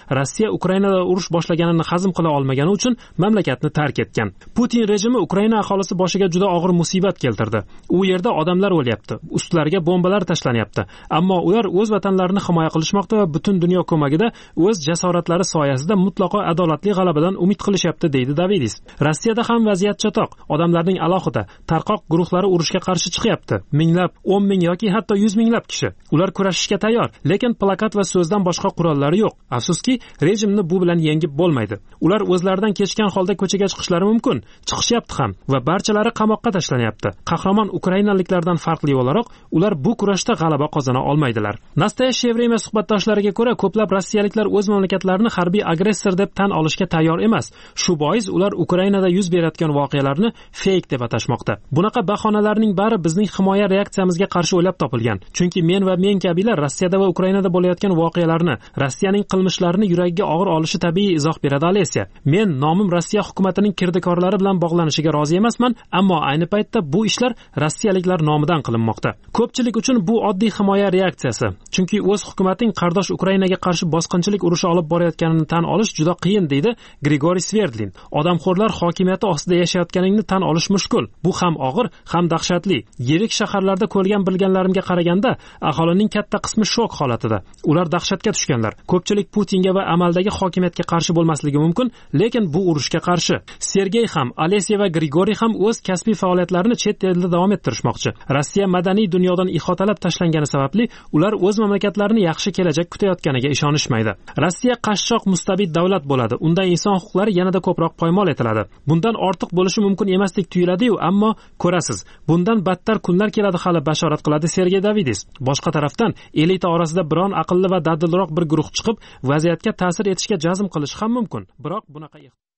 Rossiya Ukrainada urush boshlaganini hazm qila olmagani uchun mamlakatni tark etgan. Putin rejimi Ukraina aholisi boshiga juda og'ir musibat keltirdi. U yerda odamlar o'lyapti, ustlariga bombalar tashlanyapti, ammo ular o'z vatanlarini himoya qilishmoqda va butun dunyo ko'magida o'z jasoratlari soyasida mutlaqo adolatli g'alabadan umid qilishyapti, deydi Davidis. Rossiyada ham vaziyat chatoq. Odamlarning alohida, tarqoq guruhlari urushga qarshi chiqyapti. Minglab, o'n ming yoki hatto yuz minglab kishi. Ular kurashishga tayyor, lekin plakat va so'zdan boshqa qurollari yo'q. Afsuski, rejimni bu bilan yengib bo'lmaydi. Ular o'zlaridan kechgan holda ko'chaga chiqishlari mumkin, chiqishyapti ham va barchalari qamoqqa tashlanyapti. Qahramon ukrainaliklardan farqli o'laroq, ular bu kurashda g'alaba qozona olmaydilar. Nastoyashye время suhbatdoshlariga ko'ra, ko'plab rossiyaliklar o'z mamlakatlarini harbiy agressor deb tan olishga tayyor emas. Shu bois ular Ukrainada yuz berayotgan voqealarni fake deb atashmoqda. Bunaqa bahonalarning bari bizning himoya reaksiyamizga qarshi o'ylab topilgan. Chunki men va men kabilar Rossiyada va Ukrainada bo'layotgan voqealarni, Rossiyaning qilmishlarini yuragiga og'ir olishi tabiiy, izoh beradi Alesiya. Men nomim Rossiya hukumatining kirdikorlari bilan bog'lanishiga rozi emasman, ammo ayni paytda bu ishlar rossiyaliklar nomidan qilinmoqda. Ko'pchilik uchun bu oddiy himoya reaksiyasi. Chunki o'z hukumating qardosh Ukrainaga qarshi bosqinchilik urushi olib borayotganini tan olish juda qiyin, deydi Grigoriy Sverdlin. Odamxo'rlar hokimiyati ostida yashayotganingni tan olish mushkul. Bu ham og'ir, ham dahshatli. Yirik shaharlarda ko'rgan bilganlarimga qaraganda, aholining katta qismi shok holatida. Ular dahshatga tushganlar. Ko'pchilik Putinga va amaldagi hokimiyatga qarshi bo'lmasligi mumkin, lekin bu urushga qarshi. Sergey ham, Alesiya va Grigoriy ham o'z kasbiy faoliyatlarini chet elda davom ettirishmoqchi. Rossiya madaniy dunyodan ihotalab tashlangani sababli ular o'z mamlakatlarini yaxshi kelajak kutayotganiga ishonishmaydi. Rossiya qashshoq mustabid davlat bo'ladi. Unda inson huquqlari yanada ko'proq poymol etiladi. Bundan ortiq bo'lishi mumkin emasdek tuyuladi-yu, ammo ko'rasiz, bundan battar kunlar keladi, hali bashorat qiladi Sergey Davidis. Boshqa tarafdan, elita orasida biron aqlli va dadilroq bir guruh chiqib, vaziyatga ta'sir etishga jazm qilishi ham mumkin. Biroq bunaqa